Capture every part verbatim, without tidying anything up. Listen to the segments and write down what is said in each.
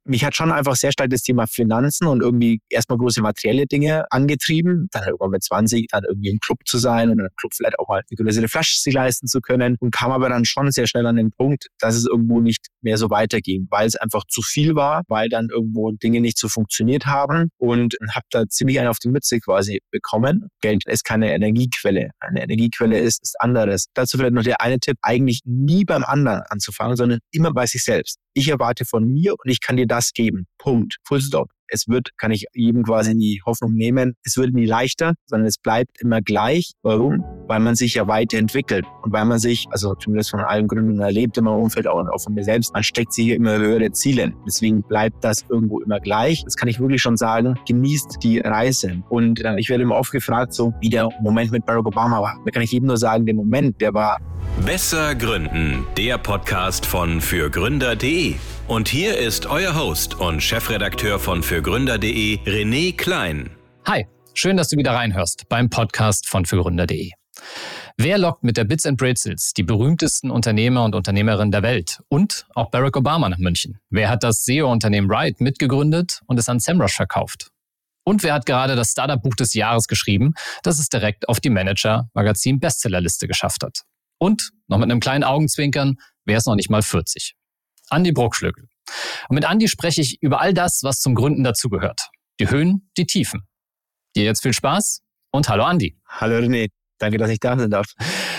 mich hat schon einfach sehr stark das Thema Finanzen und irgendwie erstmal große materielle Dinge angetrieben. Dann irgendwann mit zwanzig dann irgendwie im Club zu sein und im Club vielleicht auch mal eine größere Flasche sich leisten zu können. Und kam aber dann schon sehr schnell an den Punkt, dass es irgendwo nicht mehr so weiterging, weil es einfach zu viel war, weil dann irgendwo Dinge nicht so funktioniert haben und habe da ziemlich einen auf die Mütze quasi bekommen. Geld ist keine Energiequelle. Eine Energiequelle ist, ist anderes. Dazu vielleicht noch der eine Tipp, eigentlich nie beim anderen anzufangen, sondern immer bei sich selbst. Ich erwarte von mir und ich kann dir das geben. Punkt. Full stop. Es wird, kann ich jedem quasi die Hoffnung nehmen, es wird nie leichter, sondern es bleibt immer gleich. Warum? Weil man sich ja weiterentwickelt und weil man sich, also zumindest von allen Gründen erlebt, in meinem Umfeld auch, auch von mir selbst, man steckt sich hier immer höhere Ziele. Deswegen bleibt das irgendwo immer gleich. Das kann ich wirklich schon sagen. Genießt die Reise. Und äh, ich werde immer oft gefragt, so wie der Moment mit Barack Obama war. Da kann ich jedem nur sagen, der Moment, der war... Besser Gründen, der Podcast von fürgründer punkt de. Und hier ist euer Host und Chefredakteur von fürgründer punkt de, René Klein. Hi, schön, dass du wieder reinhörst beim Podcast von fürgründer punkt de. Wer lockt mit der Bits and Pretzels die berühmtesten Unternehmer und Unternehmerinnen der Welt und auch Barack Obama nach München? Wer hat das S E O-Unternehmen Ride mitgegründet und es an Semrush verkauft? Und wer hat gerade das Startup-Buch des Jahres geschrieben, das es direkt auf die Manager-Magazin-Bestsellerliste geschafft hat? Und, noch mit einem kleinen Augenzwinkern, wer ist noch nicht mal vierzig? Andi Bruckschlögl. Und mit Andi spreche ich über all das, was zum Gründen dazugehört. Die Höhen, die Tiefen. Dir jetzt viel Spaß und hallo Andi. Hallo René, danke, dass ich da sein darf.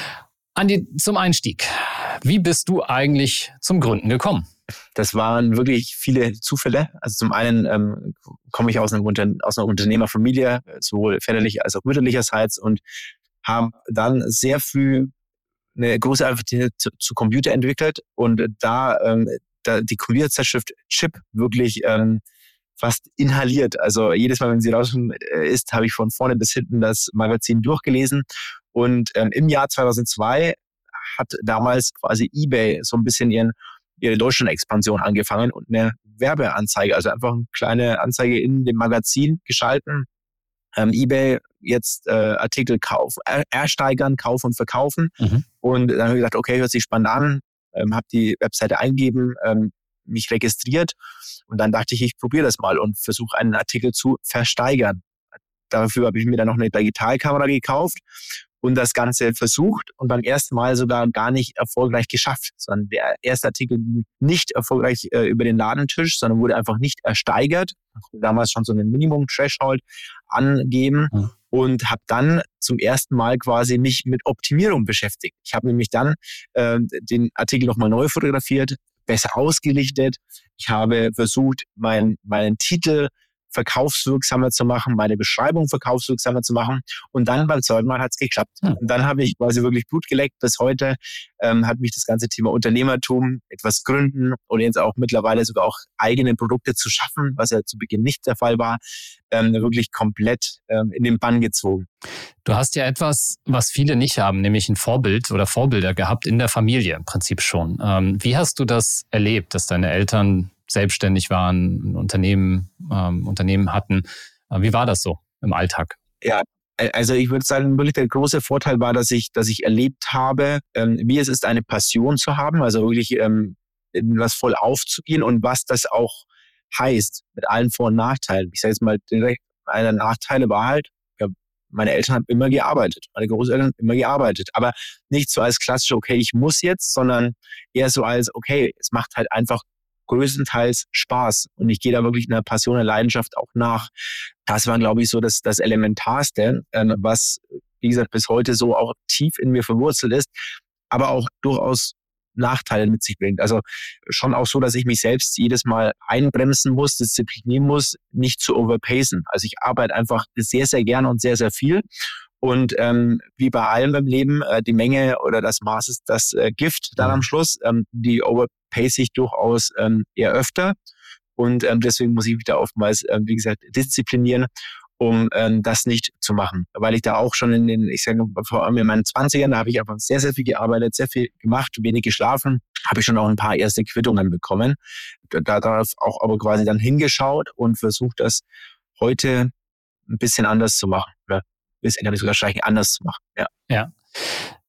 Andi, zum Einstieg. Wie bist du eigentlich zum Gründen gekommen? Das waren wirklich viele Zufälle. Also zum einen ähm, komme ich aus, einem Unter- aus einer Unternehmerfamilie, sowohl väterlich als auch mütterlicherseits und habe dann sehr früh eine große Affinität zu, zu Computer entwickelt und da, ähm, da die Computerzeitschrift Chip wirklich ähm, fast inhaliert. Also jedes Mal, wenn sie raus ist, habe ich von vorne bis hinten das Magazin durchgelesen. Und ähm, im Jahr zweitausendzwei hat damals quasi eBay so ein bisschen ihren, ihre Deutschland-Expansion angefangen und eine Werbeanzeige, also einfach eine kleine Anzeige in dem Magazin geschalten. Ähm, eBay jetzt äh, Artikel kaufen, er, ersteigern, kaufen und verkaufen. Mhm. Und dann habe ich gesagt, okay, hört sich spannend an, ähm, habe die Webseite eingegeben, ähm, mich registriert und dann dachte ich, ich probiere das mal und versuche einen Artikel zu versteigern. Dafür habe ich mir dann noch eine Digitalkamera gekauft und das Ganze versucht und beim ersten Mal sogar gar nicht erfolgreich geschafft, sondern der erste Artikel ging nicht erfolgreich äh, über den Ladentisch, sondern wurde einfach nicht ersteigert. Damals schon so einen Minimum-Threshold angeben mhm. und habe dann zum ersten Mal quasi mich mit Optimierung beschäftigt. Ich habe nämlich dann äh, den Artikel nochmal neu fotografiert, besser ausgelichtet. Ich habe versucht, mein, meinen Titel verkaufswirksamer zu machen, meine Beschreibung verkaufswirksamer zu machen. Und dann beim zweiten Mal hat es geklappt. Hm. Und dann habe ich quasi wirklich Blut geleckt. Bis heute ähm, hat mich das ganze Thema Unternehmertum, etwas gründen oder jetzt auch mittlerweile sogar auch eigene Produkte zu schaffen, was ja zu Beginn nicht der Fall war, ähm, wirklich komplett ähm, in den Bann gezogen. Du hast ja etwas, was viele nicht haben, nämlich ein Vorbild oder Vorbilder gehabt in der Familie im Prinzip schon. Ähm, wie hast du das erlebt, dass deine Eltern selbstständig waren, ein Unternehmen, ähm, Unternehmen hatten? Äh, wie war das so im Alltag? Ja, also ich würde sagen, wirklich der große Vorteil war, dass ich, dass ich erlebt habe, ähm, wie es ist, eine Passion zu haben, also wirklich ähm, in was voll aufzugehen und was das auch heißt, mit allen Vor- und Nachteilen. Ich sage jetzt mal, direkt, einer der Nachteile war halt, ja, meine Eltern haben immer gearbeitet, meine Großeltern haben immer gearbeitet, aber nicht so als klassisch, okay, ich muss jetzt, sondern eher so als, okay, es macht halt einfach größtenteils Spaß und ich gehe da wirklich einer Passion, einer Leidenschaft auch nach. Das war, glaube ich, so das, das Elementarste, ähm, was, wie gesagt, bis heute so auch tief in mir verwurzelt ist, aber auch durchaus Nachteile mit sich bringt. Also schon auch so, dass ich mich selbst jedes Mal einbremsen muss, disziplinieren muss, nicht zu overpacen. Also ich arbeite einfach sehr, sehr gerne und sehr, sehr viel. Und ähm, wie bei allem im Leben, äh, die Menge oder das Maß ist das äh, Gift dann am Schluss. Ähm, die overpace ich durchaus ähm, eher öfter. Und ähm, deswegen muss ich mich da oftmals, ähm, wie gesagt, disziplinieren, um ähm, das nicht zu machen. Weil ich da auch schon in den, ich sage vor allem in meinen zwanzigern, da habe ich einfach sehr, sehr viel gearbeitet, sehr viel gemacht, wenig geschlafen, habe ich schon auch ein paar erste Quittungen bekommen. Da darauf auch aber quasi dann hingeschaut und versucht, das heute ein bisschen anders zu machen. Oder bisschen kann ich sogar streichen, anders zu machen. Ja. Ja.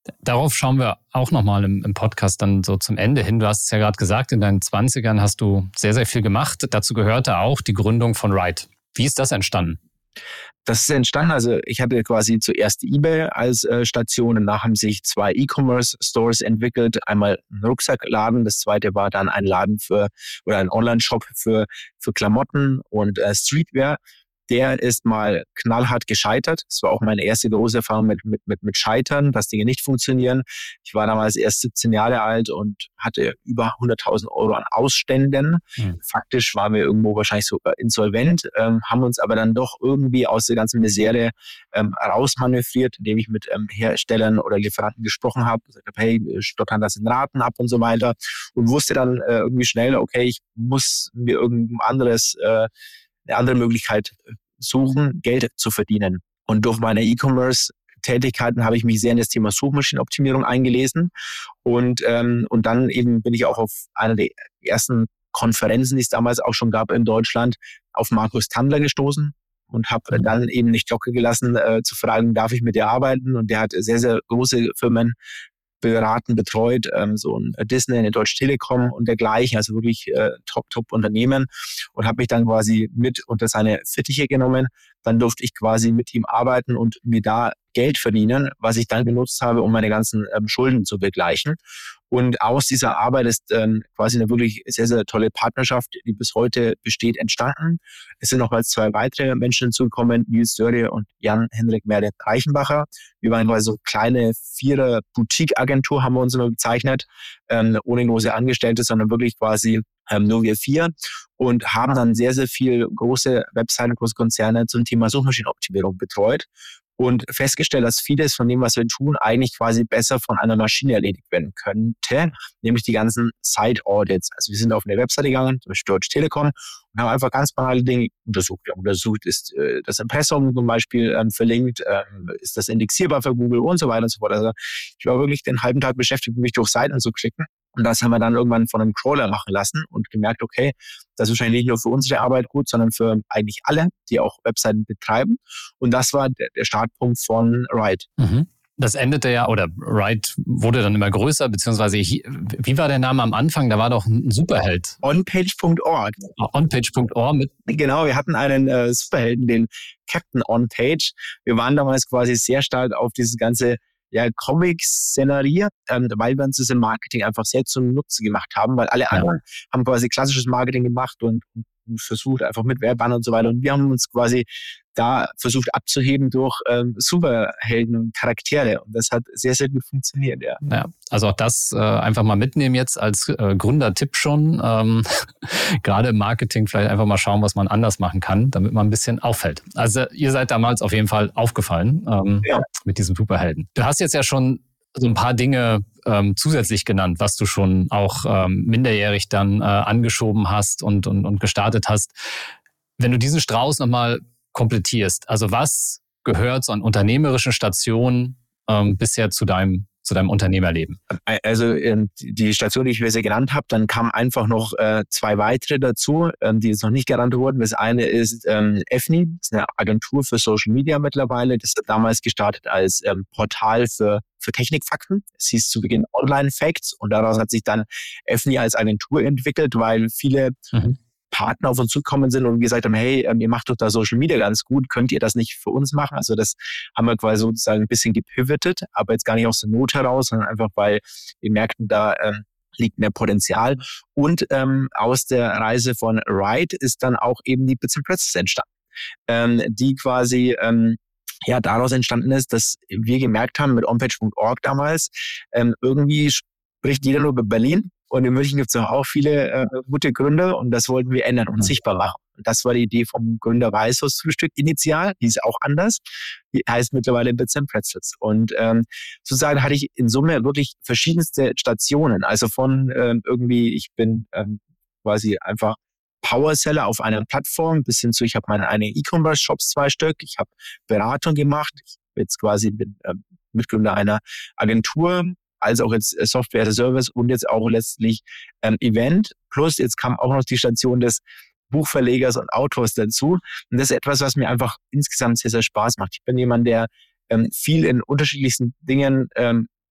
Darauf schauen wir auch nochmal im, im Podcast dann so zum Ende hin. Du hast es ja gerade gesagt, in deinen zwanzigern hast du sehr, sehr viel gemacht. Dazu gehörte auch die Gründung von Ryde. Wie ist das entstanden? Das ist entstanden, also ich hatte quasi zuerst eBay als äh, Station, danach haben sich zwei E-Commerce-Stores entwickelt, einmal ein Rucksackladen, das zweite war dann ein Laden für oder ein Online-Shop für für Klamotten und äh, Streetwear. Der ist mal knallhart gescheitert. Das war auch meine erste große Erfahrung mit, mit, mit, mit Scheitern, dass Dinge nicht funktionieren. Ich war damals erst siebzehn Jahre alt und hatte über hunderttausend Euro an Ausständen. Mhm. Faktisch waren wir irgendwo wahrscheinlich sogar insolvent, ähm, haben uns aber dann doch irgendwie aus der ganzen Misere ähm, rausmanövriert, indem ich mit ähm, Herstellern oder Lieferanten gesprochen habe, gesagt habe, hey, wir stottern das in Raten ab und so weiter und wusste dann äh, irgendwie schnell, okay, ich muss mir irgendein anderes äh, eine andere Möglichkeit suchen, Geld zu verdienen. Und durch meine E-Commerce-Tätigkeiten habe ich mich sehr in das Thema Suchmaschinenoptimierung eingelesen. Und, ähm, und dann eben bin ich auch auf einer der ersten Konferenzen, die es damals auch schon gab in Deutschland, auf Markus Tandler gestoßen und habe dann eben nicht locker gelassen, äh, zu fragen, darf ich mit dir arbeiten? Und der hat sehr, sehr große Firmen beraten, betreut, ähm, so ein Disney, eine Deutsche Telekom und dergleichen, also wirklich äh, top, top Unternehmen und habe mich dann quasi mit unter seine Fittiche genommen. Dann durfte ich quasi mit ihm arbeiten und mir da Geld verdienen, was ich dann genutzt habe, um meine ganzen ähm, Schulden zu begleichen. Und aus dieser Arbeit ist ähm, quasi eine wirklich sehr, sehr tolle Partnerschaft, die bis heute besteht, entstanden. Es sind nochmals zwei weitere Menschen hinzugekommen, Nils Dörre und Jan-Henrik Merle-Reichenbacher. Wir waren quasi so kleine Vierer-Boutique-Agentur, haben wir uns immer bezeichnet, ähm, ohne große Angestellte, sondern wirklich quasi ähm, nur wir vier und haben dann sehr, sehr viel große Webseiten, große Konzerne zum Thema Suchmaschinenoptimierung betreut. Und festgestellt, dass vieles von dem, was wir tun, eigentlich quasi besser von einer Maschine erledigt werden könnte, nämlich die ganzen Site-Audits. Also wir sind auf eine Webseite gegangen, zum Beispiel Deutsche Telekom, und haben einfach ganz banale Dinge untersucht. Wir haben untersucht, ist äh, das Impressum zum Beispiel ähm, verlinkt, ähm, ist das indexierbar für Google und so weiter und so fort. Also ich war wirklich den halben Tag beschäftigt, mich durch Seiten zu klicken. Und das haben wir dann irgendwann von einem Crawler machen lassen und gemerkt, okay, das ist wahrscheinlich nicht nur für unsere Arbeit gut, sondern für eigentlich alle, die auch Webseiten betreiben. Und das war der, der Startpunkt von Ryde. Mhm. Das endete ja, oder Ryde wurde dann immer größer, beziehungsweise, wie war der Name am Anfang? Da war doch ein Superheld. onpage punkt org. onpage punkt org mit. Genau, wir hatten einen äh, Superhelden, den Captain OnPage. Wir waren damals quasi sehr stark auf dieses ganze ja, Comic-Szenerie, ähm, weil wir uns das im Marketing einfach sehr zum Nutzen gemacht haben, weil alle anderen ja. haben quasi klassisches Marketing gemacht und, und versucht einfach mit Werbern und so weiter. Und wir haben uns quasi da versucht abzuheben durch ähm, Superhelden und Charaktere. Und das hat sehr, sehr gut funktioniert, ja. Ja, also auch das äh, einfach mal mitnehmen jetzt als äh, Gründertipp schon. Ähm, gerade im Marketing vielleicht einfach mal schauen, was man anders machen kann, damit man ein bisschen auffällt. Also ihr seid damals auf jeden Fall aufgefallen ähm, ja. mit diesem Superhelden. Du hast jetzt ja schon so ein paar Dinge ähm, zusätzlich genannt, was du schon auch ähm, minderjährig dann äh, angeschoben hast und, und, und gestartet hast. Wenn du diesen Strauß nochmal komplettierst, also was gehört so an unternehmerischen Stationen ähm, bisher zu deinem zu deinem Unternehmerleben? Also ähm, die Station, die ich bisher genannt habe, dann kamen einfach noch äh, zwei weitere dazu, ähm, die jetzt noch nicht genannt wurden. Das eine ist ähm, Effni, das ist eine Agentur für Social Media mittlerweile. Das hat damals gestartet als ähm, Portal für für Technikfakten. Es hieß zu Beginn Online Facts und daraus hat sich dann Effni als Agentur entwickelt, weil viele mhm. Partner auf uns zugekommen sind und gesagt haben, hey, ihr macht doch da Social Media ganz gut, könnt ihr das nicht für uns machen? Also das haben wir quasi sozusagen ein bisschen gepivotet, aber jetzt gar nicht aus der Not heraus, sondern einfach, weil wir merkten, da ähm, liegt mehr Potenzial. Und ähm, aus der Reise von Ryde ist dann auch eben die Bits and Pretzels entstanden, ähm, die quasi ähm, ja daraus entstanden ist, dass wir gemerkt haben mit onpage punkt org damals, ähm, irgendwie spricht jeder nur über Berlin. Und in München gibt es auch viele äh, gute Gründer und das wollten wir ändern und mhm. sichtbar machen. Und das war die Idee vom Gründer Weißhaus-Frühstück initial. Die ist auch anders. Die heißt mittlerweile Bits and Pretzels. Und ähm, sozusagen hatte ich in Summe wirklich verschiedenste Stationen. Also von ähm, irgendwie, ich bin ähm, quasi einfach Powerseller auf einer Plattform bis hin zu, ich habe meine eigenen E-Commerce-Shops, zwei Stück. Ich habe Beratung gemacht. Ich bin jetzt quasi bin, äh, Mitgründer einer Agentur, als auch jetzt Software as a Service und jetzt auch letztlich ähm, Event. Plus jetzt kam auch noch die Station des Buchverlegers und Autors dazu. Und das ist etwas, was mir einfach insgesamt sehr, sehr Spaß macht. Ich bin jemand, der ähm, viel in unterschiedlichsten Dingen ähm,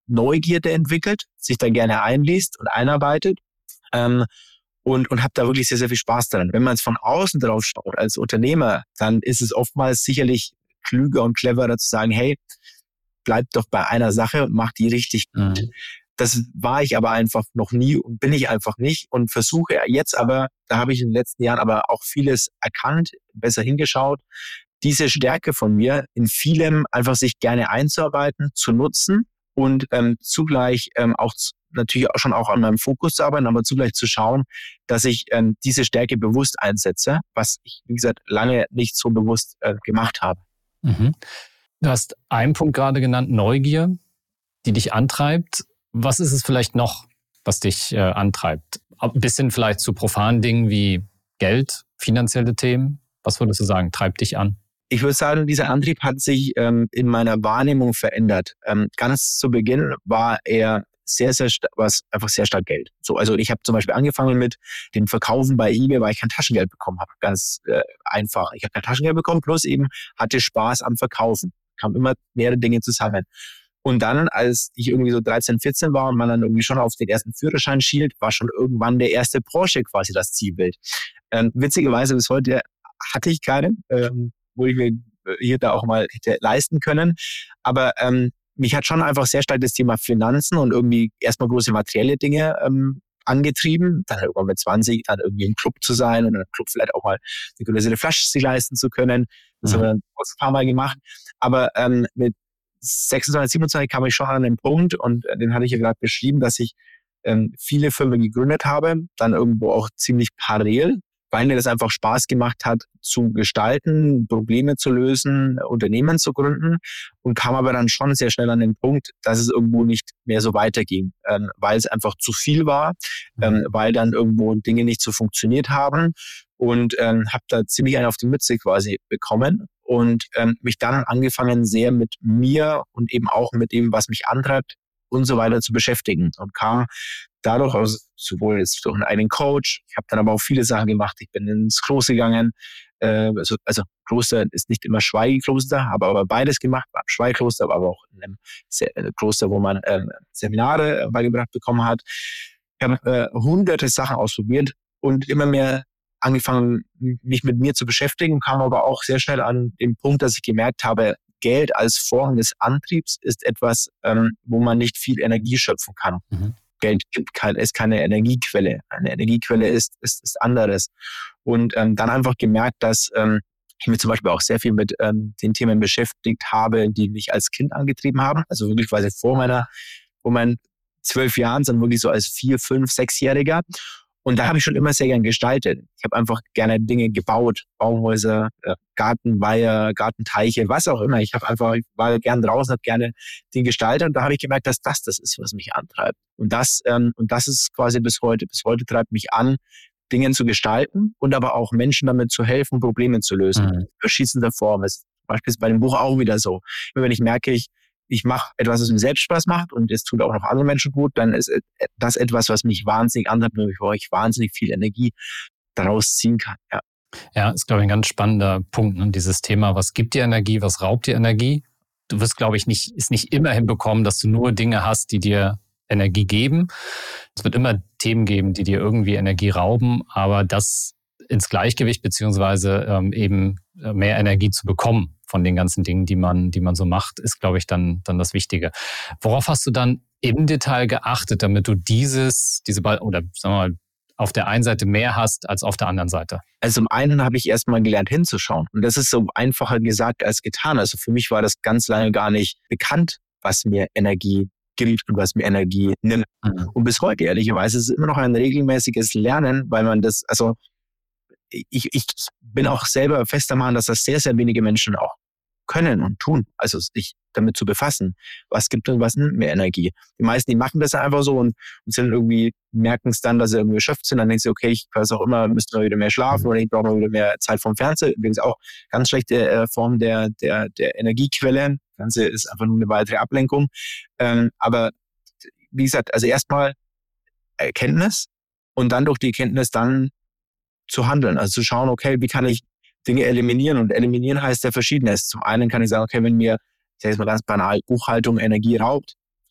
Neugierde entwickelt, sich da gerne einliest und einarbeitet. Ähm, und und habe da wirklich sehr, sehr viel Spaß daran. Wenn man es von außen drauf schaut, als Unternehmer, dann ist es oftmals sicherlich klüger und cleverer zu sagen, hey, bleib doch bei einer Sache und mach die richtig gut. Mhm. Das war ich aber einfach noch nie und bin ich einfach nicht und versuche jetzt aber, da habe ich in den letzten Jahren aber auch vieles erkannt, besser hingeschaut, diese Stärke von mir in vielem einfach sich gerne einzuarbeiten, zu nutzen und ähm, zugleich ähm, auch zu, natürlich auch schon auch an meinem Fokus zu arbeiten, aber zugleich zu schauen, dass ich ähm, diese Stärke bewusst einsetze, was ich, wie gesagt, lange nicht so bewusst äh, gemacht habe. Mhm. Du hast einen Punkt gerade genannt, Neugier, die dich antreibt. Was ist es vielleicht noch, was dich äh, antreibt? Ein bisschen vielleicht zu profanen Dingen wie Geld, finanzielle Themen. Was würdest du sagen, treibt dich an? Ich würde sagen, dieser Antrieb hat sich ähm, in meiner Wahrnehmung verändert. Ähm, ganz zu Beginn war er sehr, sehr was einfach sehr stark Geld. So, also ich habe zum Beispiel angefangen mit den Verkaufen bei eBay, weil ich kein Taschengeld bekommen habe. Ganz äh, einfach. Ich habe kein Taschengeld bekommen, plus eben hatte Spaß am Verkaufen. Kamen immer mehrere Dinge zusammen. Und dann, als ich irgendwie so dreizehn, vierzehn war und man dann irgendwie schon auf den ersten Führerschein schielt, war schon irgendwann der erste Porsche quasi das Zielbild. Ähm, witzigerweise bis heute hatte ich keinen, ähm, wo ich mir hier da auch mal hätte leisten können. Aber ähm, mich hat schon einfach sehr stark das Thema Finanzen und irgendwie erstmal große materielle Dinge ähm, angetrieben. Dann irgendwann mit zwanzig dann irgendwie im Club zu sein und im Club vielleicht auch mal eine größere Flasche sich leisten zu können. Das mhm. haben wir dann ein paar Mal gemacht. Aber ähm, mit sechsundzwanzig, siebenundzwanzig kam ich schon an den Punkt und den hatte ich ja gerade beschrieben, dass ich ähm, viele Firmen gegründet habe, dann irgendwo auch ziemlich parallel, weil mir das einfach Spaß gemacht hat, zu gestalten, Probleme zu lösen, Unternehmen zu gründen und kam aber dann schon sehr schnell an den Punkt, dass es irgendwo nicht mehr so weiterging, ähm, weil es einfach zu viel war, ähm, weil dann irgendwo Dinge nicht so funktioniert haben und ähm, habe da ziemlich einen auf die Mütze quasi bekommen und ähm, mich dann angefangen, sehr mit mir und eben auch mit dem, was mich antreibt und so weiter zu beschäftigen und kam dadurch, also sowohl jetzt durch einen eigenen Coach, ich habe dann aber auch viele Sachen gemacht, ich bin ins Kloster gegangen, äh, also, also Kloster ist nicht immer Schweigekloster, habe aber beides gemacht, war im Schweigekloster, aber auch in einem Se- Kloster, wo man ähm, Seminare beigebracht bekommen hat. Ich habe äh, hunderte Sachen ausprobiert und immer mehr angefangen, mich mit mir zu beschäftigen, kam aber auch sehr schnell an den Punkt, dass ich gemerkt habe, Geld als Form des Antriebs ist etwas, ähm, wo man nicht viel Energie schöpfen kann. Mhm. Geld gibt kein, ist keine Energiequelle. Eine Energiequelle ist, ist, ist anderes. Und ähm, dann einfach gemerkt, dass ähm, ich mich zum Beispiel auch sehr viel mit ähm, den Themen beschäftigt habe, die mich als Kind angetrieben haben. Also wirklich quasi vor meiner, vor meinen zwölf Jahren, sondern wirklich so als vier, fünf, sechsjähriger. Und da habe ich schon immer sehr gern gestaltet. Ich habe einfach gerne Dinge gebaut, Baumhäuser, Gartenweiher, Gartenteiche, was auch immer. Ich habe einfach, ich war gern draußen, habe gerne Dinge gestaltet und da habe ich gemerkt, dass das das ist, was mich antreibt. Und das ähm, und das ist quasi bis heute. Bis heute treibt mich an, Dinge zu gestalten und aber auch Menschen damit zu helfen, Probleme zu lösen. Mhm. In verschiedenster Form. Das ist zum Beispiel bei dem Buch auch wieder so. Immer wenn ich merke, ich ich mache etwas, was mir selbst Spaß macht und es tut auch noch anderen Menschen gut, dann ist das etwas, was mich wahnsinnig antreibt und wo ich wahnsinnig viel Energie daraus ziehen kann. Ja, ja ist, glaube ich, ein ganz spannender Punkt. Ne? Dieses Thema, was gibt dir Energie, was raubt dir Energie? Du wirst, glaube ich, nicht, ist nicht immer hinbekommen, dass du nur Dinge hast, die dir Energie geben. Es wird immer Themen geben, die dir irgendwie Energie rauben, aber das ins Gleichgewicht beziehungsweise ähm, eben mehr Energie zu bekommen von den ganzen Dingen, die man, die man so macht, ist, glaube ich, dann, dann das Wichtige. Worauf hast du dann im Detail geachtet, damit du dieses, diese oder sagen wir mal, auf der einen Seite mehr hast als auf der anderen Seite? Also zum einen habe ich erstmal gelernt hinzuschauen. Und das ist so einfacher gesagt als getan. Also für mich war das ganz lange gar nicht bekannt, was mir Energie gibt und was mir Energie nimmt. Mhm. Und bis heute, ehrlicherweise, ist es immer noch ein regelmäßiges Lernen, weil man das, also ich, ich bin auch selber fest der Meinung, dass das sehr, sehr wenige Menschen auch können und tun. Also sich damit zu befassen, was gibt und was nimmt mir Energie. Die meisten, die machen das einfach so und, und sind irgendwie, merken es dann, dass sie irgendwie erschöpft sind. Dann denken sie, okay, ich weiß auch immer, müsste mal wieder mehr schlafen oder ich brauche mal wieder mehr Zeit vom Fernseher. Übrigens auch ganz schlechte äh, Form der, der, der Energiequelle. Fernseher ist einfach nur eine weitere Ablenkung. Ähm, aber wie gesagt, also erstmal Erkenntnis und dann durch die Erkenntnis dann zu handeln. Also zu schauen, okay, wie kann ich Dinge eliminieren? Und eliminieren heißt ja Verschiedenes. Zum einen kann ich sagen, okay, wenn mir, ich sage jetzt mal ganz banal, Buchhaltung Energie raubt,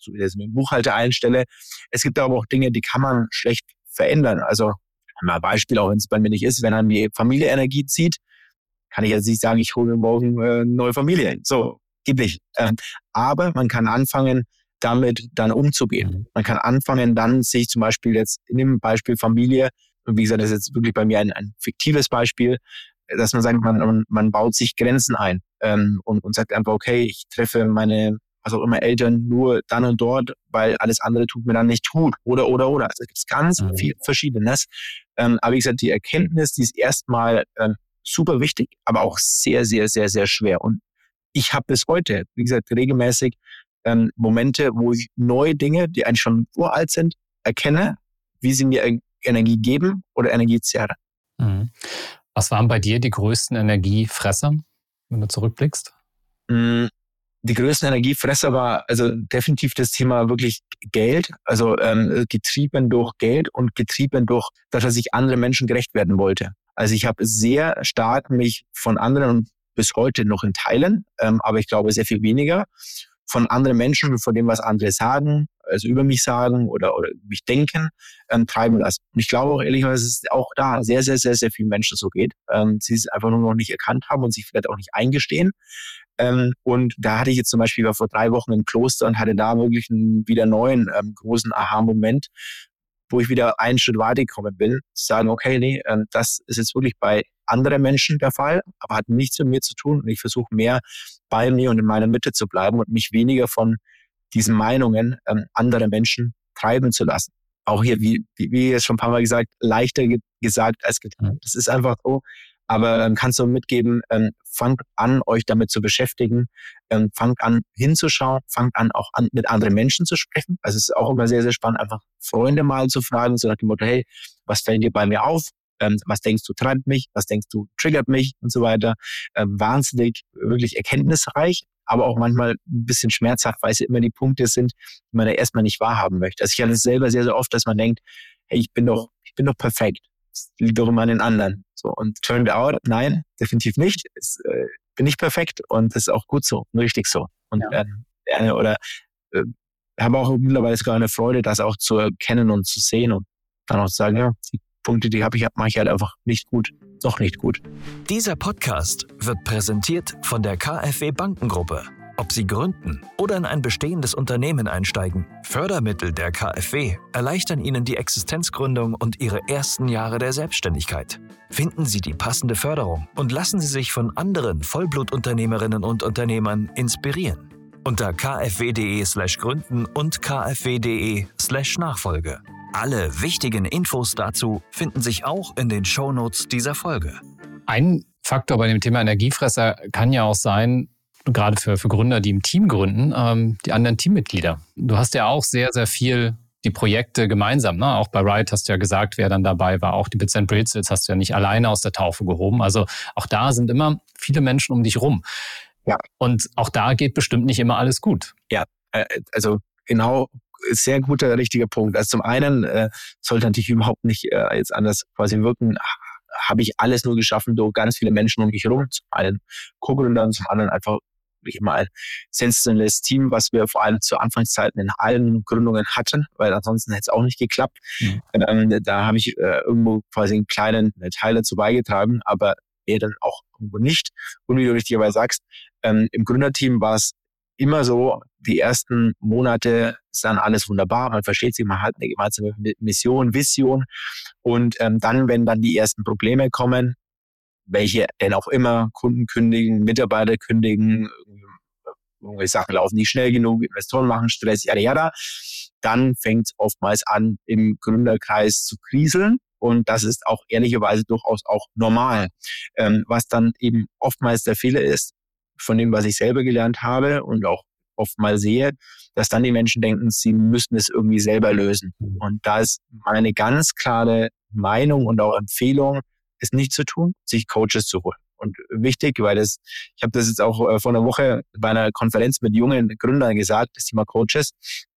so wie ich das mit dem Buchhalter einstelle. Es gibt aber auch Dinge, die kann man schlecht verändern. Also mal ein Beispiel, auch wenn es bei mir nicht ist, wenn dann die Familie Energie zieht, kann ich jetzt nicht sagen, ich hole mir morgen äh, eine neue Familie hin. So, geht nicht. Ähm, aber man kann anfangen, damit dann umzugehen. Man kann anfangen, dann sich zum Beispiel jetzt in dem Beispiel Familie, und wie gesagt, das ist jetzt wirklich bei mir ein, ein fiktives Beispiel, dass man sagt, man, man baut sich Grenzen ein ähm, und, und sagt einfach, okay, ich treffe meine, was auch immer, Eltern nur dann und dort, weil alles andere tut mir dann nicht gut. Oder, oder, oder. Also es gibt ganz mhm. viel Verschiedenes. Ähm, aber wie gesagt, die Erkenntnis, die ist erstmal ähm, super wichtig, aber auch sehr, sehr, sehr, sehr schwer. Und ich habe bis heute, wie gesagt, regelmäßig ähm, Momente, wo ich neue Dinge, die eigentlich schon uralt sind, erkenne, wie sie mir Energie geben oder Energie zehren. Mhm. Was waren bei dir die größten Energiefresser, wenn du zurückblickst? Die größten Energiefresser war also definitiv das Thema wirklich Geld, also ähm, getrieben durch Geld und getrieben durch, dass ich anderen Menschen gerecht werden wollte. Also ich habe sehr stark mich von anderen und bis heute noch in Teilen, ähm, aber ich glaube sehr viel weniger, von anderen Menschen, von dem, was andere sagen, also über mich sagen oder, oder mich denken, ähm, treiben lassen. Und ich glaube auch ehrlich, dass es auch da sehr, sehr, sehr, sehr vielen Menschen so geht. Ähm, sie es einfach nur noch nicht erkannt haben und sich vielleicht auch nicht eingestehen. Ähm, und da hatte ich jetzt zum Beispiel war vor drei Wochen im Kloster und hatte da wirklich einen wieder neuen ähm, großen Aha-Moment, wo ich wieder einen Schritt weitergekommen bin, zu sagen, okay, nee, ähm, das ist jetzt wirklich bei anderen Menschen der Fall, aber hat nichts mit mir zu tun und ich versuche mehr bei mir und in meiner Mitte zu bleiben und mich weniger von diesen Meinungen ähm, anderer Menschen treiben zu lassen. Auch hier, wie, wie, wie jetzt schon ein paar Mal gesagt, leichter ge- gesagt als getan. Das ist einfach so. Aber ähm, kannst du mitgeben, ähm, fangt an, euch damit zu beschäftigen, ähm, fangt an, hinzuschauen, fangt an, auch an, mit anderen Menschen zu sprechen. Also es ist auch immer sehr, sehr spannend, einfach Freunde mal zu fragen, so nach dem Motto, hey, was fällt dir bei mir auf? Ähm, was denkst du, treibt mich? Was denkst du, triggert mich? Und so weiter. Ähm, wahnsinnig, wirklich erkenntnisreich, aber auch manchmal ein bisschen schmerzhaft, weil es immer die Punkte sind, die man da erstmal nicht wahrhaben möchte. Also ich hatte es selber sehr, sehr oft, dass man denkt, hey, ich bin doch, ich bin doch perfekt. Das liegt doch immer an den anderen. So, und turned out, nein, definitiv nicht. Ich äh, bin nicht perfekt und das ist auch gut so, richtig so. Und ja. äh, oder äh, habe auch mittlerweile sogar eine Freude, das auch zu erkennen und zu sehen und dann auch zu sagen, ja, die Punkte, die habe ich, mache ich halt einfach nicht gut, noch nicht gut. Dieser Podcast wird präsentiert von der KfW Bankengruppe. Ob Sie gründen oder in ein bestehendes Unternehmen einsteigen, Fördermittel der KfW erleichtern Ihnen die Existenzgründung und Ihre ersten Jahre der Selbstständigkeit. Finden Sie die passende Förderung und lassen Sie sich von anderen Vollblutunternehmerinnen und Unternehmern inspirieren. Unter kfw.de slash gründen und kfw.de slash Nachfolge. Alle wichtigen Infos dazu finden sich auch in den Shownotes dieser Folge. Ein Faktor bei dem Thema Energiefresser kann ja auch sein, gerade für, für Gründer, die im Team gründen, ähm, die anderen Teammitglieder. Du hast ja auch sehr, sehr viel die Projekte gemeinsam. Ne? Auch bei Ride hast du ja gesagt, wer dann dabei war. Auch die Bits and Bretzels hast du ja nicht alleine aus der Taufe gehoben. Also auch da sind immer viele Menschen um dich rum. Ja. Und auch da geht bestimmt nicht immer alles gut. Ja, äh, also genau, sehr guter, richtiger Punkt. Also zum einen äh, sollte natürlich überhaupt nicht äh, jetzt anders quasi wirken, habe ich alles nur geschaffen durch ganz viele Menschen um mich herum. Zum einen Co-Gründern, zum anderen einfach wirklich mal ein sensationelles Team, was wir vor allem zu Anfangszeiten in allen Gründungen hatten, weil ansonsten hätte es auch nicht geklappt. Mhm. Ähm, da habe ich äh, irgendwo quasi einen kleinen Teil dazu beigetragen, aber eher dann auch irgendwo nicht. Und wie du richtigerweise sagst, ähm, im Gründerteam war es immer so, die ersten Monate ist dann alles wunderbar, man versteht sich, man hat eine gemeinsame Mission, Vision und ähm, dann, wenn dann die ersten Probleme kommen, welche denn auch immer, Kunden kündigen, Mitarbeiter kündigen, irgendwelche Sachen laufen nicht schnell genug, Investoren machen Stress, yada yada, dann fängt es oftmals an, im Gründerkreis zu kriseln. Und das ist auch ehrlicherweise durchaus auch normal. Ähm, was dann eben oftmals der Fehler ist, von dem, was ich selber gelernt habe und auch oft mal sehe, dass dann die Menschen denken, sie müssen es irgendwie selber lösen. Und da ist meine ganz klare Meinung und auch Empfehlung, es nicht zu tun, sich Coaches zu holen. Und wichtig, weil das, ich habe das jetzt auch vor einer Woche bei einer Konferenz mit jungen Gründern gesagt, das Thema Coaches.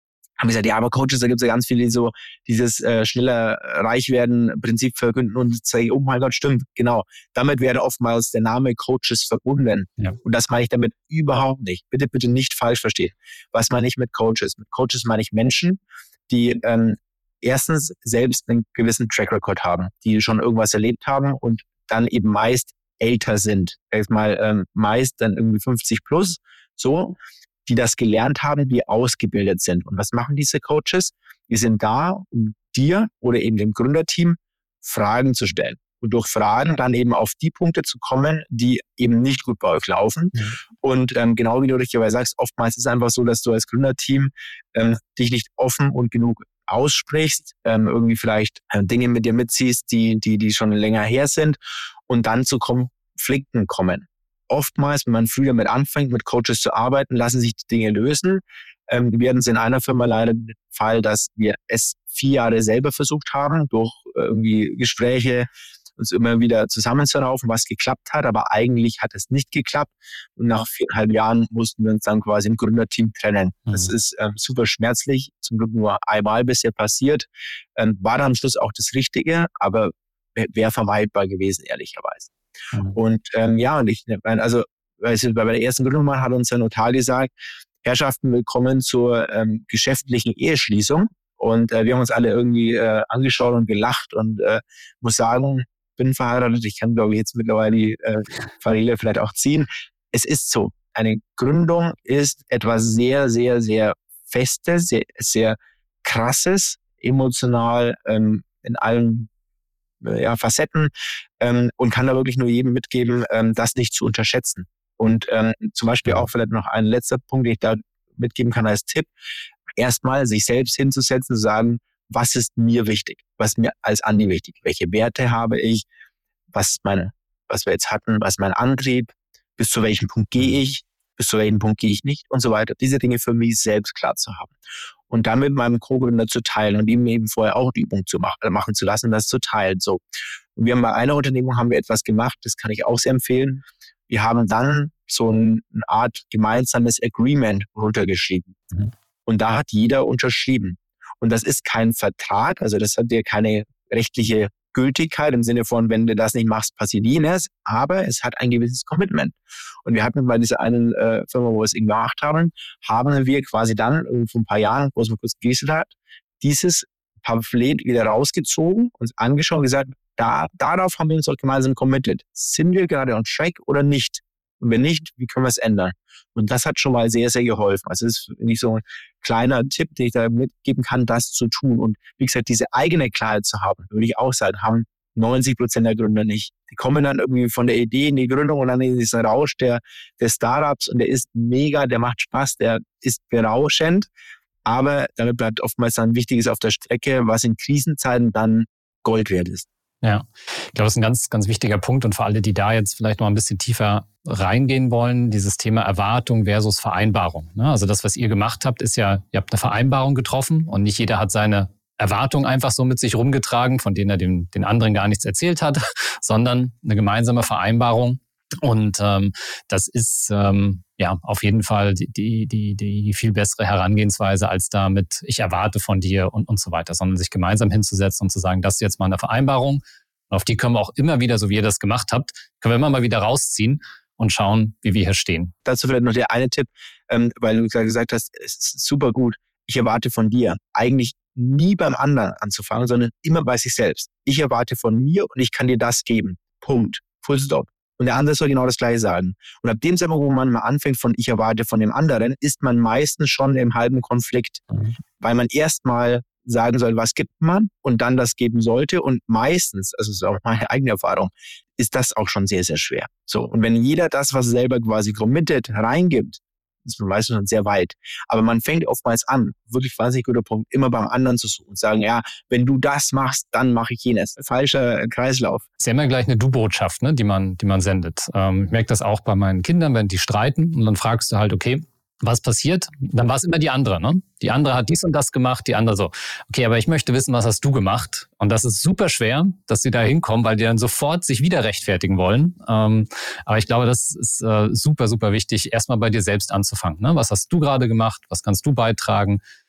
haben gesagt, ja, aber Coaches, da gibt es ja ganz viele, die so dieses äh, schneller reich werden Prinzip verkünden und sagen, oh mein Gott, stimmt, genau. Damit wäre oftmals der Name Coaches verbunden. Ja. Und das meine ich damit überhaupt nicht. Bitte, bitte nicht falsch verstehen. Was meine ich mit Coaches? Mit Coaches meine ich Menschen, die ähm, erstens selbst einen gewissen Track Record haben, die schon irgendwas erlebt haben und dann eben meist älter sind. Erstmal ähm, meist dann irgendwie fünfzig plus, so, die das gelernt haben, die ausgebildet sind. Und was machen diese Coaches? Die sind da, um dir oder eben dem Gründerteam Fragen zu stellen. Und durch Fragen dann eben auf die Punkte zu kommen, die eben nicht gut bei euch laufen. Mhm. Und ähm, genau wie du richtigerweise sagst, oftmals ist es einfach so, dass du als Gründerteam ähm, dich nicht offen und genug aussprichst, ähm, irgendwie vielleicht äh, Dinge mit dir mitziehst, die, die, die schon länger her sind und dann zu Konflikten kommen. Oftmals, wenn man früh damit anfängt, mit Coaches zu arbeiten, lassen sich die Dinge lösen. Ähm, wir hatten es in einer Firma leider den Fall, dass wir es vier Jahre selber versucht haben, durch äh, irgendwie Gespräche uns immer wieder zusammenzuraufen, was geklappt hat, aber eigentlich hat es nicht geklappt. Und nach viereinhalb Jahren mussten wir uns dann quasi im Gründerteam trennen. Mhm. Das ist ähm, super schmerzlich, zum Glück nur einmal bisher passiert. Ähm, war dann am Schluss auch das Richtige, aber wäre vermeidbar gewesen, ehrlicherweise. Mhm. Und ähm, ja, und ich meine, also bei der ersten Gründung hat uns der Notar gesagt, Herrschaften, willkommen zur ähm, geschäftlichen Eheschließung. Und äh, wir haben uns alle irgendwie äh, angeschaut und gelacht und äh, muss sagen, bin verheiratet, ich kann, glaube ich, jetzt mittlerweile die äh, Familie vielleicht auch ziehen. Es ist so, eine Gründung ist etwas sehr, sehr, sehr Festes, sehr, sehr Krasses, emotional ähm, in allen äh, ja, Facetten ähm, und kann da wirklich nur jedem mitgeben, ähm, das nicht zu unterschätzen. Und ähm, zum Beispiel auch vielleicht noch ein letzter Punkt, den ich da mitgeben kann als Tipp, erstmal sich selbst hinzusetzen, zu sagen, was ist mir wichtig? Was ist mir als Andi wichtig? Welche Werte habe ich? Was ist meine, was wir jetzt hatten? Was ist mein Antrieb? Bis zu welchem Punkt gehe ich? Bis zu welchem Punkt gehe ich nicht? Und so weiter. Diese Dinge für mich selbst klar zu haben. Und dann mit meinem Co-Gründer zu teilen und ihm eben vorher auch die Übung zu machen, machen zu lassen, das zu teilen. So. Und wir haben bei einer Unternehmung haben wir etwas gemacht, das kann ich auch sehr empfehlen. Wir haben dann so eine Art gemeinsames Agreement runtergeschrieben. Mhm. Und da hat jeder unterschrieben. Und das ist kein Vertrag, also das hat ja keine rechtliche Gültigkeit im Sinne von, wenn du das nicht machst, passiert jenes, aber es hat ein gewisses Commitment. Und wir hatten bei dieser einen äh, Firma, wo wir es eben gemacht haben, haben wir quasi dann vor ein paar Jahren, wo es mal kurz gegessen hat, dieses Pamphlet wieder rausgezogen, uns angeschaut und gesagt, da, darauf haben wir uns auch gemeinsam committed. Sind wir gerade on track oder nicht? Und wenn nicht, wie können wir es ändern? Und das hat schon mal sehr, sehr geholfen. Also es ist nicht so ein kleiner Tipp, den ich da mitgeben kann, das zu tun. Und wie gesagt, diese eigene Klarheit zu haben, würde ich auch sagen, haben neunzig Prozent der Gründer nicht. Die kommen dann irgendwie von der Idee in die Gründung und dann in diesen Rausch der, der Startups und der ist mega, der macht Spaß, der ist berauschend. Aber damit bleibt oftmals dann Wichtiges auf der Strecke, was in Krisenzeiten dann Gold wert ist. Ja, ich glaube, das ist ein ganz, ganz wichtiger Punkt. Und für alle, die da jetzt vielleicht noch ein bisschen tiefer reingehen wollen, dieses Thema Erwartung versus Vereinbarung. Also das, was ihr gemacht habt, ist ja, ihr habt eine Vereinbarung getroffen und nicht jeder hat seine Erwartung einfach so mit sich rumgetragen, von denen er dem, den anderen gar nichts erzählt hat, sondern eine gemeinsame Vereinbarung. Und ähm, das ist ähm, ja auf jeden Fall die, die, die, die viel bessere Herangehensweise als da mit ich erwarte von dir und, und so weiter, sondern sich gemeinsam hinzusetzen und zu sagen, das ist jetzt mal eine Vereinbarung. Und auf die können wir auch immer wieder, so wie ihr das gemacht habt, können wir immer mal wieder rausziehen und schauen, wie wir hier stehen. Dazu vielleicht noch der eine Tipp, ähm, weil du gesagt hast, es ist super gut, ich erwarte von dir. Eigentlich nie beim anderen anzufangen, sondern immer bei sich selbst. Ich erwarte von mir und ich kann dir das geben. Punkt. Full stop. Und der andere soll genau das Gleiche sagen. Und ab dem Zeitpunkt, wo man mal anfängt von ich erwarte von dem anderen, ist man meistens schon im halben Konflikt. Mhm. Weil man erstmal sagen soll, was gibt man und dann das geben sollte. Und meistens, also das ist auch meine eigene Erfahrung, ist das auch schon sehr, sehr schwer. So. Und wenn jeder das, was er selber quasi committed, reingibt, ist man meistens schon sehr weit. Aber man fängt oftmals an, wirklich wahnsinnig guter Punkt, immer beim anderen zu suchen und sagen, ja, wenn du das machst, dann mache ich jenes. Falscher Kreislauf. Es ist ja immer gleich eine Du-Botschaft, ne, die man, die man sendet. Ähm, ich merke das auch bei meinen Kindern, wenn die streiten und dann fragst du halt, okay, was passiert? Dann war es immer die andere, ne? Die andere hat dies und das gemacht, die andere so. Okay, aber ich möchte wissen, was hast du gemacht? Und das ist super schwer, dass sie da hinkommen, weil die dann sofort sich wieder rechtfertigen wollen. Ähm, aber ich glaube, das ist äh, super, super wichtig, erstmal bei dir selbst anzufangen. Ne? Was hast du gerade gemacht? Was kannst du beitragen?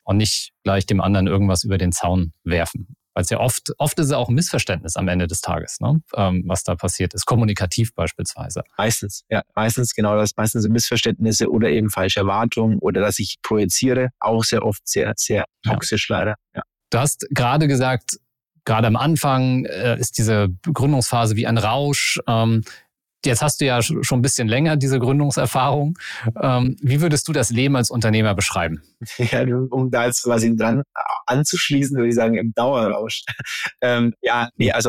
und nicht gleich dem anderen irgendwas über den Zaun werfen. Weil es ja oft, oft ist es auch ein Missverständnis am Ende des Tages, ne? ähm, was da passiert ist, kommunikativ beispielsweise. Meistens, ja, meistens genau das, meistens sind Missverständnisse oder eben falsche Erwartungen oder dass ich projiziere, auch sehr oft sehr, sehr toxisch ja. leider. Ja. Du hast gerade gesagt, gerade am Anfang äh, ist diese Gründungsphase wie ein Rausch. Ähm, jetzt hast du ja schon ein bisschen länger diese Gründungserfahrung. Ähm, wie würdest du das Leben als Unternehmer beschreiben? Ja, um da jetzt quasi dran anzuschließen, würde ich sagen, im Dauerrausch. ähm, ja, nee, also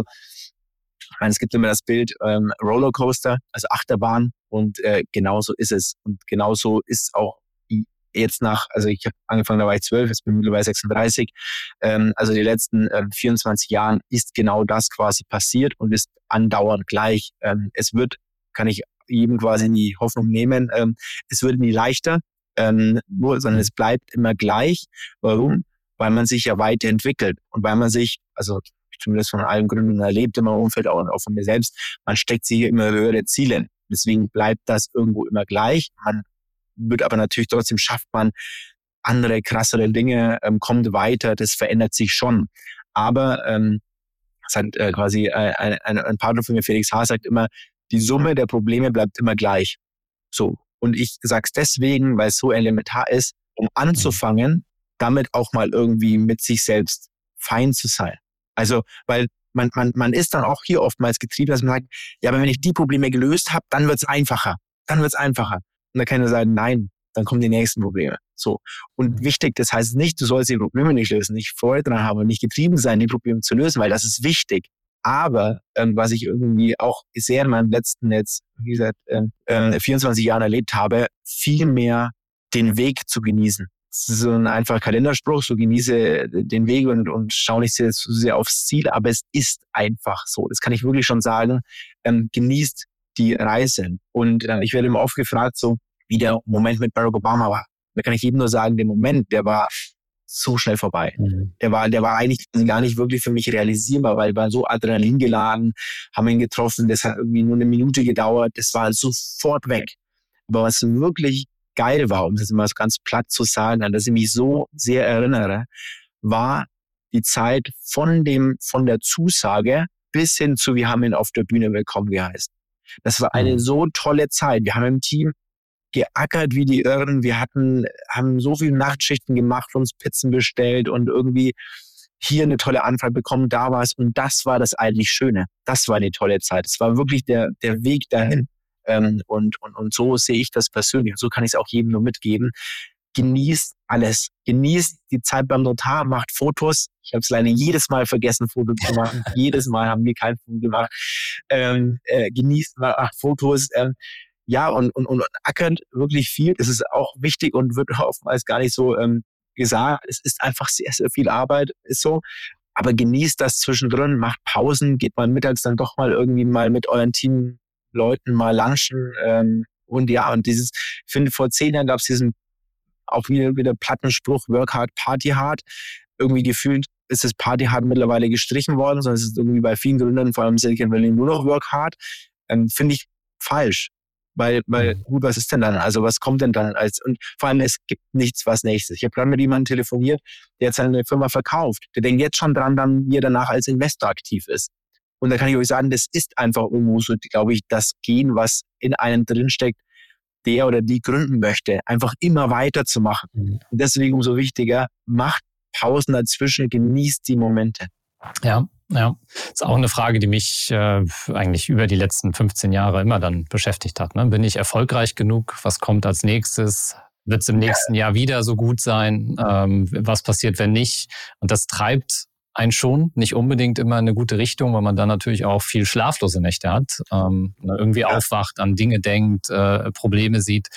ich meine, es gibt immer das Bild ähm, Rollercoaster, also Achterbahn und äh, genauso ist es. Und genauso ist auch jetzt nach, also ich habe angefangen, da war ich zwölf, jetzt bin ich mittlerweile sechsunddreißig. Ähm, also die letzten ähm, vierundzwanzig Jahren ist genau das quasi passiert und ist andauernd gleich. Ähm, es wird, kann ich jedem quasi in die Hoffnung nehmen, ähm, es wird nie leichter, ähm, nur, sondern es bleibt immer gleich. Warum? Weil man sich ja weiterentwickelt und weil man sich, also zumindest von allen Gründen erlebt in meinem Umfeld, auch, auch von mir selbst, man steckt sich immer höhere Ziele. Deswegen bleibt das irgendwo immer gleich. Man wird aber natürlich trotzdem, schafft man andere, krassere Dinge, ähm, kommt weiter, das verändert sich schon. Aber ähm, das hat äh, quasi äh, ein, ein, ein Partner von mir, Felix Haas, sagt immer, die Summe der Probleme bleibt immer gleich. So. Und ich sag's deswegen, weil es so elementar ist, um anzufangen, damit auch mal irgendwie mit sich selbst fein zu sein. Also, weil man, man, man ist dann auch hier oftmals getrieben, dass man sagt, ja, aber wenn ich die Probleme gelöst habe, dann wird's einfacher. Dann wird's einfacher. Und da kann er sagen, nein, dann kommen die nächsten Probleme. So. Und wichtig, das heißt nicht, du sollst die Probleme nicht lösen, nicht Freude dran haben und nicht getrieben sein, die Probleme zu lösen, weil das ist wichtig. Aber ähm, was ich irgendwie auch sehr in meinen letzten jetzt, wie gesagt, äh, vierundzwanzig Jahren erlebt habe, viel mehr den Weg zu genießen. Das ist so ein einfacher Kalenderspruch, so genieße den Weg und, und schau nicht sehr, so sehr aufs Ziel, aber es ist einfach so. Das kann ich wirklich schon sagen. Ähm, genießt die Reise. Und äh, ich werde immer oft gefragt, so wie der Moment mit Barack Obama war. Da kann ich jedem nur sagen, der Moment, der war so schnell vorbei. Mhm. Der war, der war eigentlich gar nicht wirklich für mich realisierbar, weil wir waren so Adrenalin geladen, haben ihn getroffen, das hat irgendwie nur eine Minute gedauert, das war sofort weg. Aber was wirklich geil war, um das immer ganz platt zu sagen, an das ich mich so sehr erinnere, war die Zeit von dem, von der Zusage bis hin zu, wir haben ihn auf der Bühne willkommen geheißen. Das war eine so tolle Zeit. Wir haben im Team geackert wie die Irren. Wir hatten, haben so viele Nachtschichten gemacht, uns Pizzen bestellt und irgendwie hier eine tolle Anfrage bekommen, da war es. Und das war das eigentlich Schöne. Das war eine tolle Zeit. Es war wirklich der, der Weg dahin. Ähm, und, und, und so sehe ich das persönlich. Und so kann ich es auch jedem nur mitgeben. Genießt alles. Genießt die Zeit beim Notar, macht Fotos. Ich habe es leider jedes Mal vergessen, Fotos zu machen. Jedes Mal haben wir kein Foto gemacht. Ähm, äh, genießt, macht Fotos. Ähm, ja, und, und, und ackert wirklich viel. Das ist auch wichtig und wird oftmals gar nicht so ähm, gesagt. Es ist einfach sehr, sehr viel Arbeit, ist so. Aber genießt das zwischendrin, macht Pausen, geht mal mittags dann doch mal irgendwie mal mit euren Teamleuten mal lunchen. Ähm, und ja, und dieses, ich finde, vor zehn Jahren gab es diesen auch wieder, wieder Plattenspruch, Work hard, Party hard. Irgendwie gefühlt ist das Party hard mittlerweile gestrichen worden, sondern es ist irgendwie bei vielen Gründern, vor allem Silicon Valley, nur noch Work hard. Ähm, finde ich falsch. Weil, weil, gut, was ist denn dann? Also, was kommt denn dann als, und vor allem, es gibt nichts, was nächstes. Ich habe gerade mit jemandem telefoniert, der jetzt seine Firma verkauft. Der denkt jetzt schon dran, dann, wie er danach als Investor aktiv ist. Und da kann ich euch sagen, das ist einfach irgendwo so, glaube ich, das Gen, was in einem drinsteckt, der oder die gründen möchte, einfach immer weiterzumachen. Mhm. Und deswegen umso wichtiger, macht Pausen dazwischen, genießt die Momente. Ja. Ja, das ist auch eine Frage, die mich äh, eigentlich über die letzten fünfzehn Jahre immer dann beschäftigt hat. Ne? Bin ich erfolgreich genug? Was kommt als nächstes? Wird es im nächsten Jahr wieder so gut sein? Ähm, was passiert, wenn nicht? Und das treibt einen schon nicht unbedingt immer in eine gute Richtung, weil man dann natürlich auch viel schlaflose Nächte hat, ähm, irgendwie ja. aufwacht, an Dinge denkt, äh, Probleme sieht.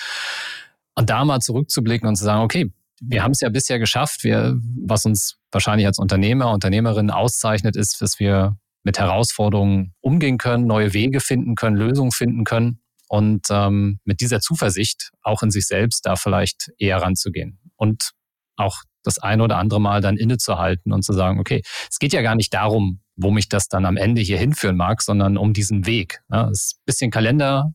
Und da mal zurückzublicken und zu sagen, okay, wir haben es ja bisher geschafft. Wir, was uns wahrscheinlich als Unternehmer, Unternehmerinnen auszeichnet, ist, dass wir mit Herausforderungen umgehen können, neue Wege finden können, Lösungen finden können und ähm, mit dieser Zuversicht auch in sich selbst da vielleicht eher ranzugehen und auch das eine oder andere Mal dann innezuhalten und zu sagen, okay, es geht ja gar nicht darum, wo mich das dann am Ende hier hinführen mag, sondern um diesen Weg. Ja, es ist ein bisschen Kalender.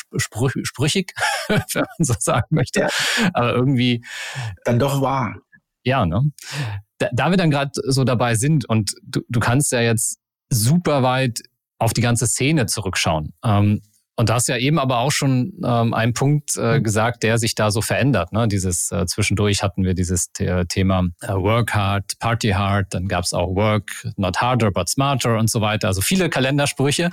Sprüchig, wenn man so sagen möchte. Ja. Aber irgendwie dann doch wahr. Ja, ne? Da, da wir dann gerade so dabei sind und du, du kannst ja jetzt super weit auf die ganze Szene zurückschauen. Ähm, Und du hast ja eben aber auch schon ähm, einen Punkt äh, gesagt, der sich da so verändert. Ne? Dieses äh, zwischendurch hatten wir dieses The- Thema äh, Work Hard, Party Hard, dann gab es auch Work Not Harder but Smarter und so weiter. Also viele Kalendersprüche.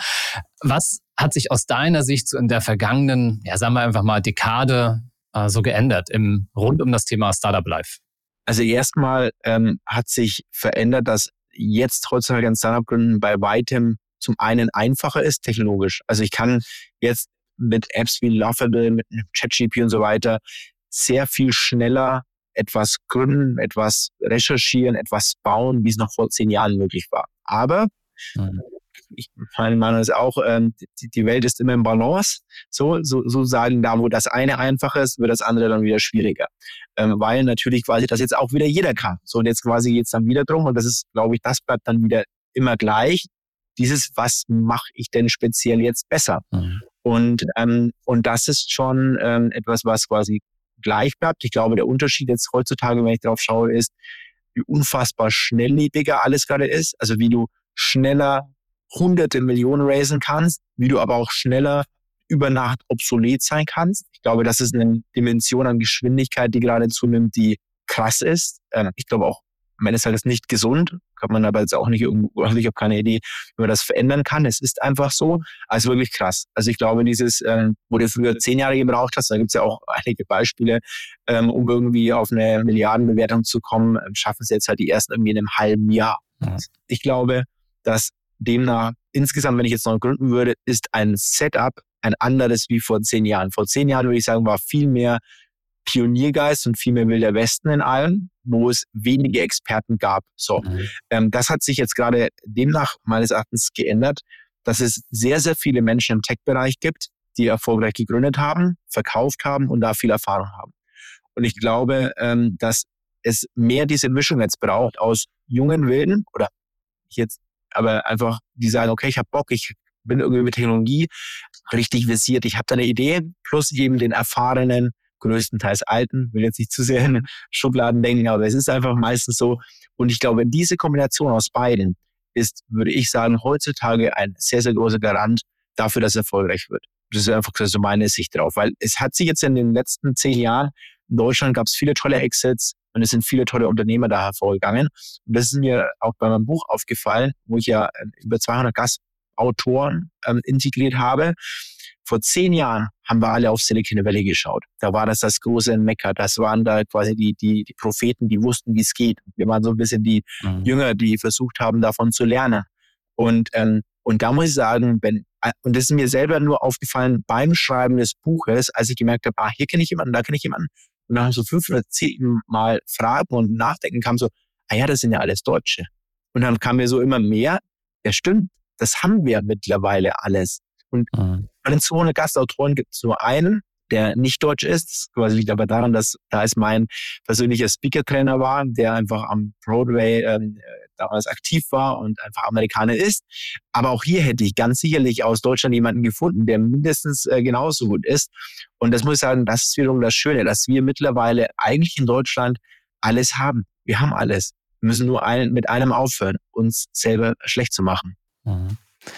Was hat sich aus deiner Sicht so in der vergangenen, ja sagen wir einfach mal Dekade äh, so geändert im rund um das Thema Startup Life? Also erstmal ähm, hat sich verändert, dass jetzt heutzutage ein Startup gründen bei weitem zum einen einfacher ist, technologisch. Also ich kann jetzt mit Apps wie Lovable, mit ChatGPT und so weiter sehr viel schneller etwas gründen, etwas recherchieren, etwas bauen, wie es noch vor zehn Jahren möglich war. Aber mhm. ich, meine Meinung ist auch, ähm, die, die Welt ist immer im Balance. So, so, so sagen, da wo das eine einfacher ist, wird das andere dann wieder schwieriger. Ähm, weil natürlich quasi das jetzt auch wieder jeder kann. So, und jetzt quasi geht's dann wieder drum und das ist, glaube ich, das bleibt dann wieder immer gleich. Dieses, was mache ich denn speziell jetzt besser? Mhm. Und ähm, und das ist schon ähm, etwas, was quasi gleich bleibt. Ich glaube, der Unterschied jetzt heutzutage, wenn ich drauf schaue, ist, wie unfassbar schnelllebiger alles gerade ist. Also wie du schneller hunderte Millionen raisen kannst, wie du aber auch schneller über Nacht obsolet sein kannst. Ich glaube, das ist eine Dimension an Geschwindigkeit, die gerade zunimmt, die krass ist. Ähm, ich glaube auch, am Ende ist halt nicht gesund, kann man aber jetzt auch nicht irgendwo, also ich habe keine Idee, wie man das verändern kann. Es ist einfach so, also wirklich krass. Also ich glaube, dieses, ähm, wo du früher zehn Jahre gebraucht hast, da gibt's ja auch einige Beispiele, ähm, um irgendwie auf eine Milliardenbewertung zu kommen, ähm, schaffen es jetzt halt die ersten irgendwie in einem halben Jahr. Mhm. Ich glaube, dass demnach insgesamt, wenn ich jetzt noch gründen würde, ist ein Setup ein anderes wie vor zehn Jahren. Vor zehn Jahren würde ich sagen, war viel mehr Pioniergeist und viel mehr Wilder Westen in allem, wo es wenige Experten gab. So, mhm. ähm, das hat sich jetzt gerade demnach meines Erachtens geändert, dass es sehr, sehr viele Menschen im Tech-Bereich gibt, die erfolgreich gegründet haben, verkauft haben und da viel Erfahrung haben. Und ich glaube, ähm, dass es mehr diese Mischung jetzt braucht aus jungen Wilden oder jetzt, aber einfach die sagen, okay, ich habe Bock, ich bin irgendwie mit Technologie richtig visiert, ich habe da eine Idee, plus eben den erfahrenen, größtenteils Alten, will jetzt nicht zu sehr in Schubladen denken, aber es ist einfach meistens so. Und ich glaube, diese Kombination aus beiden ist, würde ich sagen, heutzutage ein sehr, sehr großer Garant dafür, dass es erfolgreich wird. Das ist einfach so meine Sicht drauf, weil es hat sich jetzt in den letzten zehn Jahren, in Deutschland gab es viele tolle Exits und es sind viele tolle Unternehmer da hervorgegangen. Und das ist mir auch bei meinem Buch aufgefallen, wo ich ja über zweihundert Gastautoren ähm, integriert habe. Vor zehn Jahren haben wir alle auf Silicon Valley geschaut. Da war das das große Mekka. Das waren da quasi die, die, die Propheten, die wussten, wie es geht. Wir waren so ein bisschen die mhm. Jünger, die versucht haben, davon zu lernen. Und, ähm, und da muss ich sagen, wenn, und das ist mir selber nur aufgefallen beim Schreiben des Buches, als ich gemerkt habe, ah, hier kenne ich jemanden, da kenne ich jemanden. Und nach so fünf oder zehn Mal Fragen und Nachdenken kam so, ah ja, das sind ja alles Deutsche. Und dann kam mir so immer mehr, ja stimmt, das haben wir mittlerweile alles. Und mhm. bei den zweihundert Gastautoren gibt es nur einen, der nicht deutsch ist. Das quasi liegt aber daran, dass da es mein persönlicher Speaker-Trainer war, der einfach am Broadway ähm, damals aktiv war und einfach Amerikaner ist. Aber auch hier hätte ich ganz sicherlich aus Deutschland jemanden gefunden, der mindestens äh, genauso gut ist. Und das muss ich sagen, das ist wiederum das Schöne, dass wir mittlerweile eigentlich in Deutschland alles haben. Wir haben alles. Wir müssen nur ein, mit einem aufhören, uns selber schlecht zu machen. Mhm.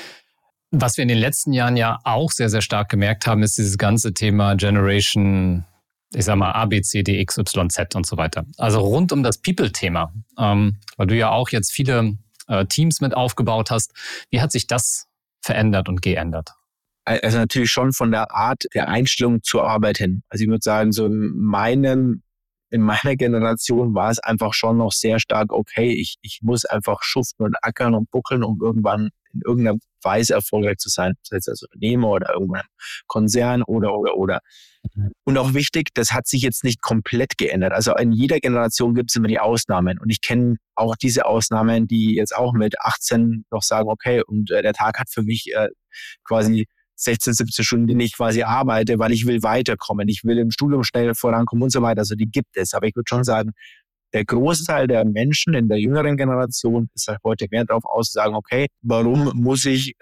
Was wir in den letzten Jahren ja auch sehr, sehr stark gemerkt haben, ist dieses ganze Thema Generation, ich sag mal A, B, C, D, X, Y, Z und so weiter. Also rund um das People-Thema, ähm, weil du ja auch jetzt viele äh, Teams mit aufgebaut hast. Wie hat sich das verändert und geändert? Also natürlich schon von der Art der Einstellung zur Arbeit hin. Also ich würde sagen, so in meinem In meiner Generation war es einfach schon noch sehr stark, okay, ich, ich muss einfach schuften und ackern und buckeln, um irgendwann in irgendeiner Weise erfolgreich zu sein. Das heißt als Unternehmer oder irgendein Konzern oder, oder, oder. Und auch wichtig, das hat sich jetzt nicht komplett geändert. Also in jeder Generation gibt es immer die Ausnahmen. Und ich kenne auch diese Ausnahmen, die jetzt auch mit achtzehn noch sagen, okay, und äh, der Tag hat für mich äh, quasi sechzehn, siebzehn Stunden, die ich quasi arbeite, weil ich will weiterkommen. Ich will im Studium schnell vorankommen und so weiter. Also die gibt es. Aber ich würde schon sagen, der Großteil der Menschen in der jüngeren Generation ist halt heute mehr darauf aus, zu sagen, okay, warum muss ich ähm,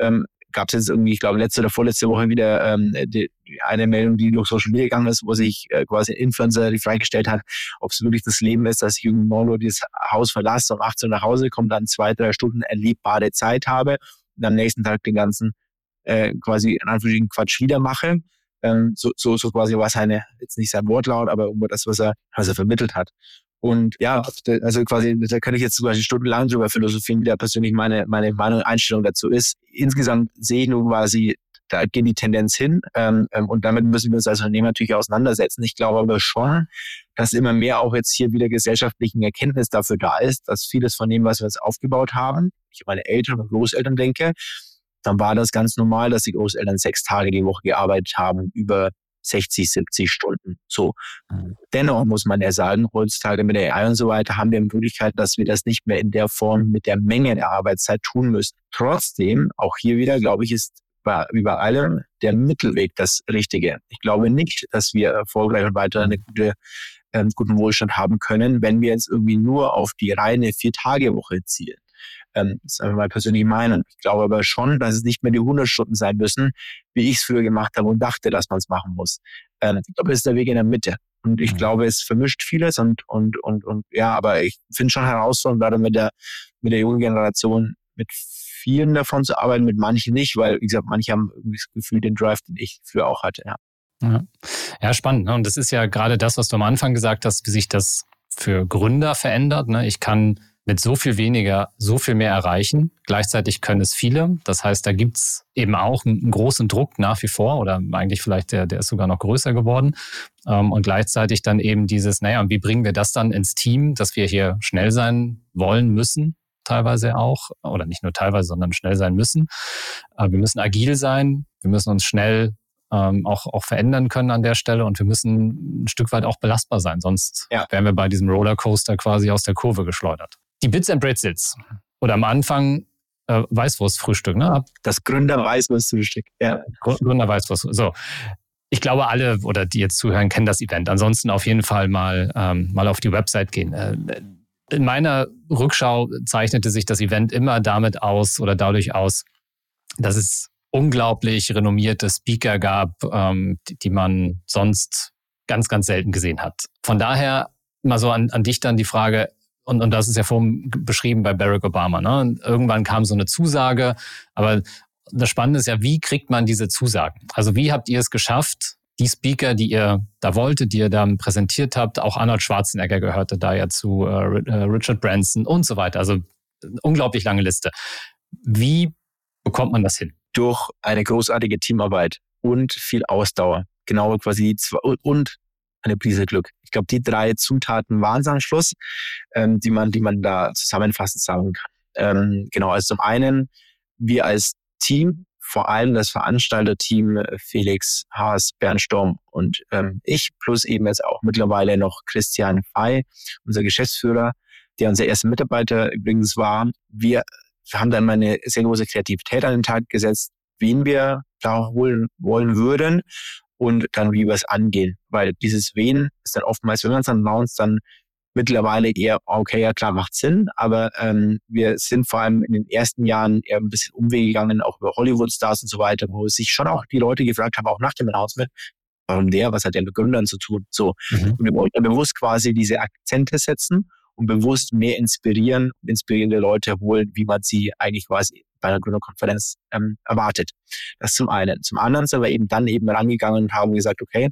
gab es jetzt irgendwie, ich glaube, letzte oder vorletzte Woche wieder ähm, die, eine Meldung, die durch Social Media gegangen ist, wo sich äh, quasi ein Influencer die Frage gestellt hat, ob es wirklich das Leben ist, dass ich um neun Uhr dieses Haus verlasse, um achtzehn Uhr nach Hause komme, dann zwei, drei Stunden erlebbare Zeit habe und am nächsten Tag den ganzen äh, quasi in Anführungsstrichen Quatsch wieder mache. Ähm, so, so, so quasi war seine, jetzt nicht sein Wortlaut, aber irgendwo das, was er, was er vermittelt hat. Und ja, also quasi, da kann ich jetzt quasi stundenlang drüber philosophieren, wie da persönlich meine, meine Meinung, Einstellung dazu ist. Insgesamt sehe ich nur quasi, da geht die Tendenz hin, ähm, und damit müssen wir uns als Unternehmen natürlich auseinandersetzen. Ich glaube aber schon, dass immer mehr auch jetzt hier wieder gesellschaftlichen Erkenntnis dafür da ist, dass vieles von dem, was wir jetzt aufgebaut haben, ich an meine Eltern und Großeltern denke, dann war das ganz normal, dass die Großeltern sechs Tage die Woche gearbeitet haben, über sechzig, siebzig Stunden. So. Mhm. Dennoch muss man ja sagen, heutzutage mit der A I und so weiter haben wir die Möglichkeit, dass wir das nicht mehr in der Form mit der Menge der Arbeitszeit tun müssen. Trotzdem, auch hier wieder, glaube ich, ist bei, wie bei allem der Mittelweg das Richtige. Ich glaube nicht, dass wir erfolgreich und weiter eine gute, äh, guten Wohlstand haben können, wenn wir jetzt irgendwie nur auf die reine Vier-Tage-Woche zielen. Ähm, das ist einfach meine persönliche Meinung. Ich glaube aber schon, dass es nicht mehr die hundert Stunden sein müssen, wie ich es früher gemacht habe und dachte, dass man es machen muss. Ähm, ich glaube, es ist der Weg in der Mitte. Und ich mhm. glaube, es vermischt vieles und, und, und, und, ja, aber ich finde schon herausfordernd, gerade mit der, mit der jungen Generation, mit vielen davon zu arbeiten, mit manchen nicht, weil, wie gesagt, manche haben irgendwie das Gefühl, den Drive, den ich früher auch hatte, ja. Ja, ja, spannend. Ne? Und das ist ja gerade das, was du am Anfang gesagt hast, wie sich das für Gründer verändert. Ne? Ich kann mit so viel weniger so viel mehr erreichen. Gleichzeitig können es viele. Das heißt, da gibt es eben auch einen großen Druck nach wie vor oder eigentlich vielleicht der, der ist sogar noch größer geworden. Und gleichzeitig dann eben dieses, naja, und wie bringen wir das dann ins Team, dass wir hier schnell sein wollen, müssen, teilweise auch, oder nicht nur teilweise, sondern schnell sein müssen. Wir müssen agil sein, wir müssen uns schnell Ähm, auch, auch verändern können an der Stelle und wir müssen ein Stück weit auch belastbar sein, sonst ja. wären wir bei diesem Rollercoaster quasi aus der Kurve geschleudert. Die Bits and Bretzels oder am Anfang äh, Weißwurstfrühstück, ne? Das Gründer-Weißwurstfrühstück, ja. Gründer-Weißwurst, so. Ich glaube, alle oder die jetzt zuhören, kennen das Event. Ansonsten auf jeden Fall mal, ähm, mal auf die Website gehen. Äh, in meiner Rückschau zeichnete sich das Event immer damit aus oder dadurch aus, dass es unglaublich renommierte Speaker gab, ähm, die, die man sonst ganz, ganz selten gesehen hat. Von daher mal so an, an dich dann die Frage, und, und das ist ja vorhin beschrieben bei Barack Obama, ne? Irgendwann kam so eine Zusage, aber das Spannende ist ja, wie kriegt man diese Zusagen? Also wie habt ihr es geschafft, die Speaker, die ihr da wolltet, die ihr da präsentiert habt, auch Arnold Schwarzenegger gehörte da ja zu, äh, Richard Branson und so weiter, also unglaublich lange Liste. Wie bekommt man das hin? Durch eine großartige Teamarbeit und viel Ausdauer. Genau quasi die zwei, und eine Prise Glück. Ich glaube, die drei Zutaten waren es am Schluss, ähm, die man, die man da zusammenfassend sagen kann. Ähm, genau, also zum einen, wir als Team, vor allem das Veranstalterteam Felix, Haas, Bernd Storm und ähm, ich, plus eben jetzt auch mittlerweile noch Christian Fey, unser Geschäftsführer, der unser erster Mitarbeiter übrigens war. Wir Wir haben dann mal eine sehr große Kreativität an den Tag gesetzt, wen wir da holen wollen würden und dann wie wir es angehen. Weil dieses Wen ist dann oftmals, wenn man es dann announced, dann mittlerweile eher, okay, ja klar, macht Sinn, aber ähm, wir sind vor allem in den ersten Jahren eher ein bisschen Umwege gegangen, auch über Hollywood-Stars und so weiter, wo sich schon auch die Leute gefragt haben, auch nach dem Announcement, warum der, was hat der mit Gründern zu tun? So. Mhm. Und wir wollten bewusst quasi diese Akzente setzen und bewusst mehr inspirieren und inspirierende Leute holen, wie man sie eigentlich quasi bei einer Gründerkonferenz ähm, erwartet. Das zum einen. Zum anderen sind wir eben dann eben rangegangen und haben gesagt, okay,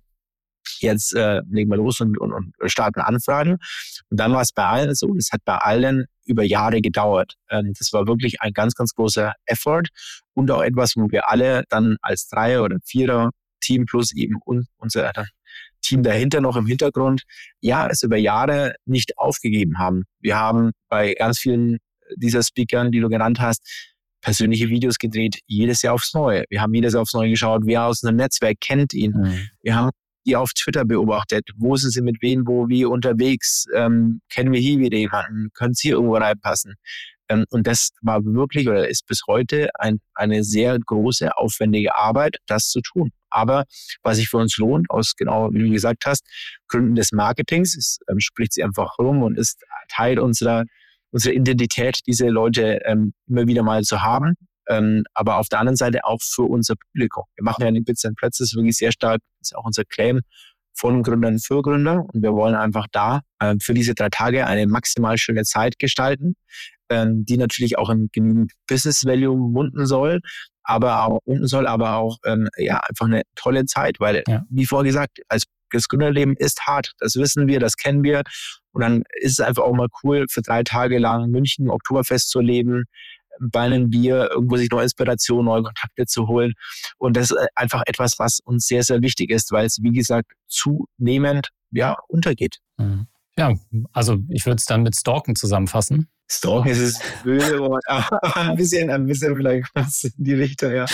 jetzt äh, legen wir los und, und, und starten Anfragen. Und dann war es bei allen so, das hat bei allen über Jahre gedauert. Ähm, das war wirklich ein ganz, ganz großer Effort und auch etwas, wo wir alle dann als Dreier- oder Vierer-Team plus eben un, unser Team dahinter noch im Hintergrund, ja, es über Jahre nicht aufgegeben haben. Wir haben bei ganz vielen dieser Speakern, die du genannt hast, persönliche Videos gedreht, jedes Jahr aufs Neue. Wir haben jedes Jahr aufs Neue geschaut, wer aus einem Netzwerk kennt ihn. Mhm. Wir haben die auf Twitter beobachtet, wo sind sie mit wem, wo, wie unterwegs, ähm, kennen wir hier wieder jemanden, können sie irgendwo reinpassen. Ähm, und das war wirklich oder ist bis heute ein, eine sehr große, aufwendige Arbeit, das zu tun. Aber was sich für uns lohnt, aus genau wie du gesagt hast, Gründen des Marketings, es ähm, spricht sie einfach rum und ist Teil unserer, unserer Identität, diese Leute ähm, immer wieder mal zu haben. ähm, aber auf der anderen Seite auch für unser Publikum. Wir machen ja den Bits and Pretzels wirklich sehr stark, das ist auch unser Claim, von Gründern für Gründer. Und wir wollen einfach da äh, für diese drei Tage eine maximal schöne Zeit gestalten, ähm, die natürlich auch im genügend Business Value munden soll, aber auch unten soll, aber auch ähm, ja einfach eine tolle Zeit, weil ja. wie vorher gesagt, als das Gründerleben ist hart. Das wissen wir, das kennen wir. Und dann ist es einfach auch mal cool, für drei Tage lang München Oktoberfest zu leben, bei einem Bier irgendwo sich neue Inspiration, neue Kontakte zu holen. Und das ist einfach etwas, was uns sehr, sehr wichtig ist, weil es, wie gesagt, zunehmend ja, untergeht. Ja, also ich würde es dann mit Stalken zusammenfassen. Stalken ist es böse Wort, aber ein bisschen, ein bisschen vielleicht was in die Richtung, ja.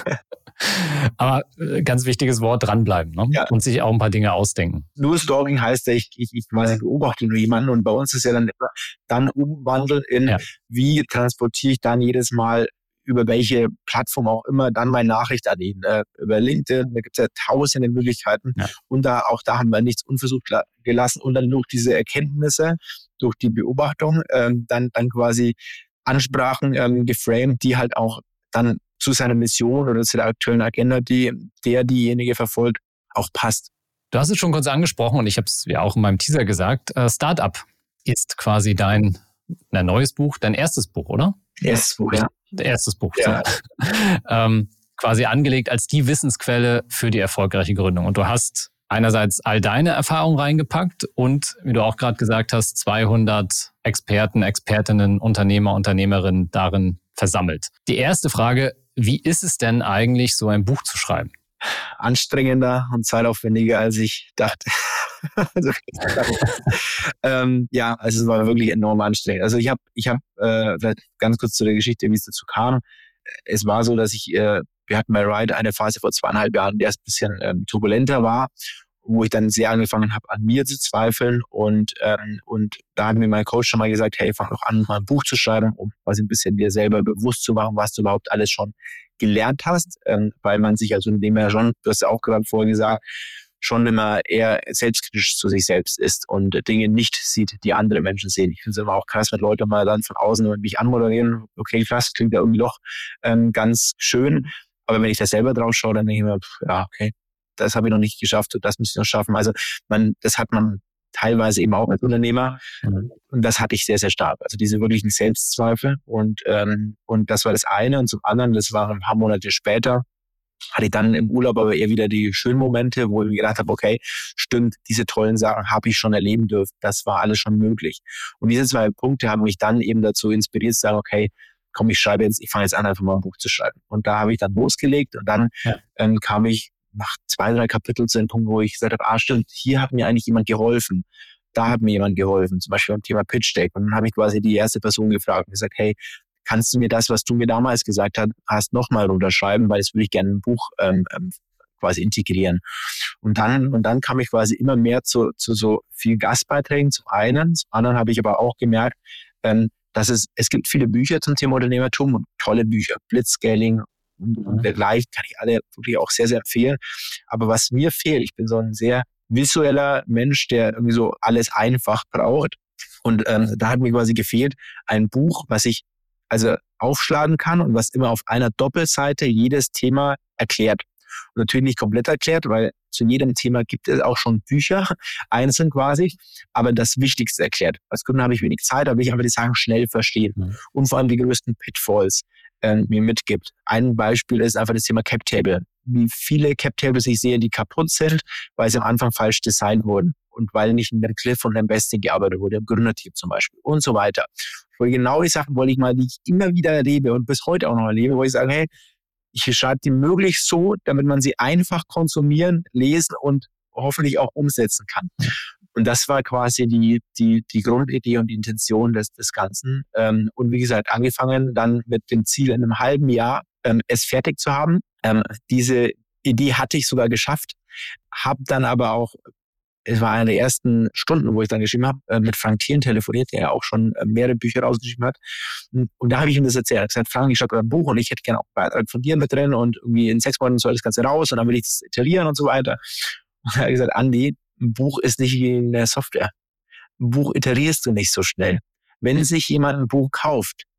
Aber ganz wichtiges Wort, dranbleiben, ne? Ja. Und sich auch ein paar Dinge ausdenken. Nur Stalking heißt ja, ich, ich, ich mal beobachte nur jemanden und bei uns ist ja dann immer dann umwandeln in, ja. wie transportiere ich dann jedes Mal über welche Plattform auch immer dann meine Nachricht an ihn. Äh, über LinkedIn, da gibt es ja tausende Möglichkeiten ja. und da auch da haben wir nichts unversucht gelassen und dann durch diese Erkenntnisse, durch die Beobachtung, ähm, dann, dann quasi Ansprachen ähm, geframed, die halt auch dann zu seiner Mission oder zu der aktuellen Agenda, die der diejenige verfolgt, auch passt. Du hast es schon kurz angesprochen und ich habe es ja auch in meinem Teaser gesagt. Äh, Startup ist quasi dein, dein neues Buch, dein erstes Buch, oder? Erstes Buch, ja. Erstes Buch. Ja. So. ähm, quasi angelegt als die Wissensquelle für die erfolgreiche Gründung. Und du hast einerseits all deine Erfahrungen reingepackt und, wie du auch gerade gesagt hast, zweihundert Experten, Expertinnen, Unternehmer, Unternehmerinnen darin versammelt. Die erste Frage: Wie ist es denn eigentlich, so ein Buch zu schreiben? Anstrengender und zeitaufwendiger, als ich dachte. also, ähm, ja, also es war wirklich enorm anstrengend. Also ich habe, ich habe äh, vielleicht ganz kurz zu der Geschichte, wie es dazu kam. Es war so, dass ich, äh, wir hatten bei Ride eine Phase vor zweieinhalb Jahren, die erst ein bisschen ähm, turbulenter war, wo ich dann sehr angefangen habe, an mir zu zweifeln. Und ähm, und da hat mir mein Coach schon mal gesagt, hey, fang doch an, mal ein Buch zu schreiben, um quasi ein bisschen dir selber bewusst zu machen, was du überhaupt alles schon gelernt hast. Ähm, weil man sich also in dem ja schon, du hast ja auch gerade vorhin gesagt, schon immer eher selbstkritisch zu sich selbst ist und Dinge nicht sieht, die andere Menschen sehen. Ich finde es immer auch krass, wenn Leute mal dann von außen mich anmoderieren. Okay, krass, klingt ja irgendwie doch ähm, ganz schön. Aber wenn ich da selber drauf schaue, dann denke ich mir, pff, ja, okay, das habe ich noch nicht geschafft und das muss ich noch schaffen. Also man, das hat man teilweise eben auch als Unternehmer mhm. und das hatte ich sehr, sehr stark. Also diese wirklichen Selbstzweifel und ähm, und das war das eine. Und zum anderen, das war ein paar Monate später, hatte ich dann im Urlaub aber eher wieder die schönen Momente, wo ich mir gedacht habe, okay, stimmt, diese tollen Sachen habe ich schon erleben dürfen. Das war alles schon möglich. Und diese zwei Punkte haben mich dann eben dazu inspiriert, zu sagen, okay, komm, ich schreibe jetzt, ich fange jetzt an, einfach mal ein Buch zu schreiben. Und da habe ich dann losgelegt und dann ja. ähm, kam ich nach zwei, drei Kapiteln zu dem Punkt, wo ich gesagt habe, ah, stimmt, hier hat mir eigentlich jemand geholfen. Da hat mir jemand geholfen, zum Beispiel beim Thema Pitch Deck. Und dann habe ich quasi die erste Person gefragt und gesagt, hey, kannst du mir das, was du mir damals gesagt hast, hast nochmal runterschreiben, weil das würde ich gerne im Buch ähm, quasi integrieren. Und dann und dann kam ich quasi immer mehr zu, zu so viel Gastbeiträgen, zum einen. Zum anderen habe ich aber auch gemerkt, ähm, dass es, es gibt viele Bücher zum Thema Unternehmertum und tolle Bücher, Blitzscaling und, und dergleichen, kann ich alle wirklich auch sehr, sehr empfehlen. Aber was mir fehlt, ich bin so ein sehr visueller Mensch, der irgendwie so alles einfach braucht. Und ähm, da hat mir quasi gefehlt ein Buch, was ich also aufschlagen kann und was immer auf einer Doppelseite jedes Thema erklärt. Und natürlich nicht komplett erklärt, weil zu jedem Thema gibt es auch schon Bücher, einzeln quasi, aber das Wichtigste erklärt. Als Gründer habe ich wenig Zeit, aber ich einfach die Sachen schnell verstehen mhm. und vor allem die größten Pitfalls äh, mir mitgibt. Ein Beispiel ist einfach das Thema Cap-Table. Wie viele Cap-Tables ich sehe, die kaputt sind, weil sie am Anfang falsch designt wurden und weil nicht in dem Cliff und dem Besting gearbeitet wurde, im Gründerteam zum Beispiel und so weiter. Weil genau die Sachen wollte ich mal, die ich immer wieder erlebe und bis heute auch noch erlebe, wo ich sage, hey, ich schreibe die möglichst so, damit man sie einfach konsumieren, lesen und hoffentlich auch umsetzen kann. Und das war quasi die die die Grundidee und die Intention des des Ganzen. Ähm, und wie gesagt, angefangen dann mit dem Ziel, in einem halben Jahr ähm, es fertig zu haben. Ähm, diese Idee hatte ich sogar geschafft, habe dann aber auch, es war eine der ersten Stunden, wo ich dann geschrieben habe, äh, mit Frank Thelen telefoniert, der ja auch schon äh, mehrere Bücher rausgeschrieben hat. Und, und da habe ich ihm das erzählt. Er hat gesagt, Frank, ich schreibe gerade ein Buch und ich hätte gerne auch einen Beitrag von dir mit drin und irgendwie in sechs Monaten soll das Ganze raus und dann will ich das iterieren und so weiter. Und er hat gesagt, Andi, ein Buch ist nicht wie in der Software. Ein Buch iterierst du nicht so schnell. Wenn sich jemand ein Buch kauft,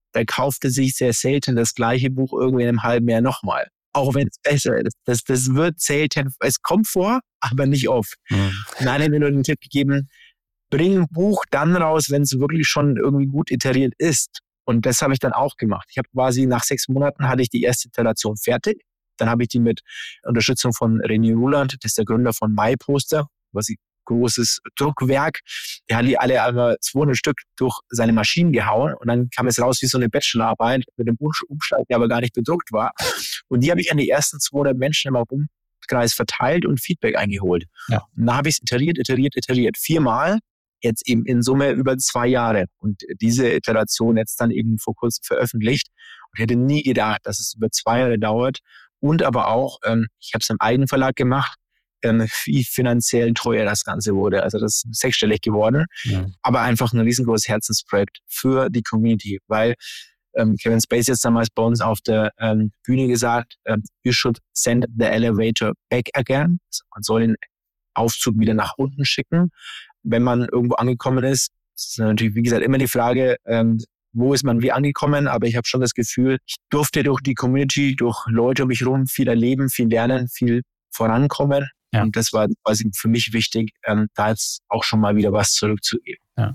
der kaufte sich sehr selten das gleiche Buch irgendwie in einem halben Jahr nochmal. Auch wenn es besser ist. Das, das wird selten, es kommt vor, aber nicht oft. Mhm. Nein, ich habe mir nur den Tipp gegeben, bring ein Buch dann raus, wenn es wirklich schon irgendwie gut iteriert ist. Und das habe ich dann auch gemacht. Ich habe quasi nach sechs Monaten hatte ich die erste Iteration fertig. Dann habe ich die mit Unterstützung von René Ruland, das ist der Gründer von MyPoster, was ein großes Druckwerk. Der hat die alle einmal zweihundert Stück durch seine Maschinen gehauen und dann kam es raus wie so eine Bachelorarbeit mit einem Umschlag, der aber gar nicht bedruckt war. Und die habe ich an die ersten zweihundert Menschen im Umkreis verteilt und Feedback eingeholt. Ja. Und dann habe ich es iteriert, iteriert, iteriert. Viermal, jetzt eben in Summe über zwei Jahre. Und diese Iteration jetzt dann eben vor kurzem veröffentlicht. Und ich hätte nie gedacht, dass es über zwei Jahre dauert. Und aber auch, ähm, ich habe es im eigenen Verlag gemacht, ähm, wie finanziell teuer das Ganze wurde. Also das ist sechsstellig geworden, ja. Aber einfach ein riesengroßes Herzensprojekt für die Community, weil ähm, Kevin Spacey jetzt damals bei uns auf der ähm, Bühne gesagt, ähm, you should send the elevator back again. Also man soll den Aufzug wieder nach unten schicken, wenn man irgendwo angekommen ist. Das ist natürlich, wie gesagt, immer die Frage, ähm, wo ist man wie angekommen, aber ich habe schon das Gefühl, ich durfte durch die Community, durch Leute um mich herum viel erleben, viel lernen, viel vorankommen. Ja. Und das war quasi für mich wichtig, ähm, da jetzt auch schon mal wieder was zurückzugeben. Ja.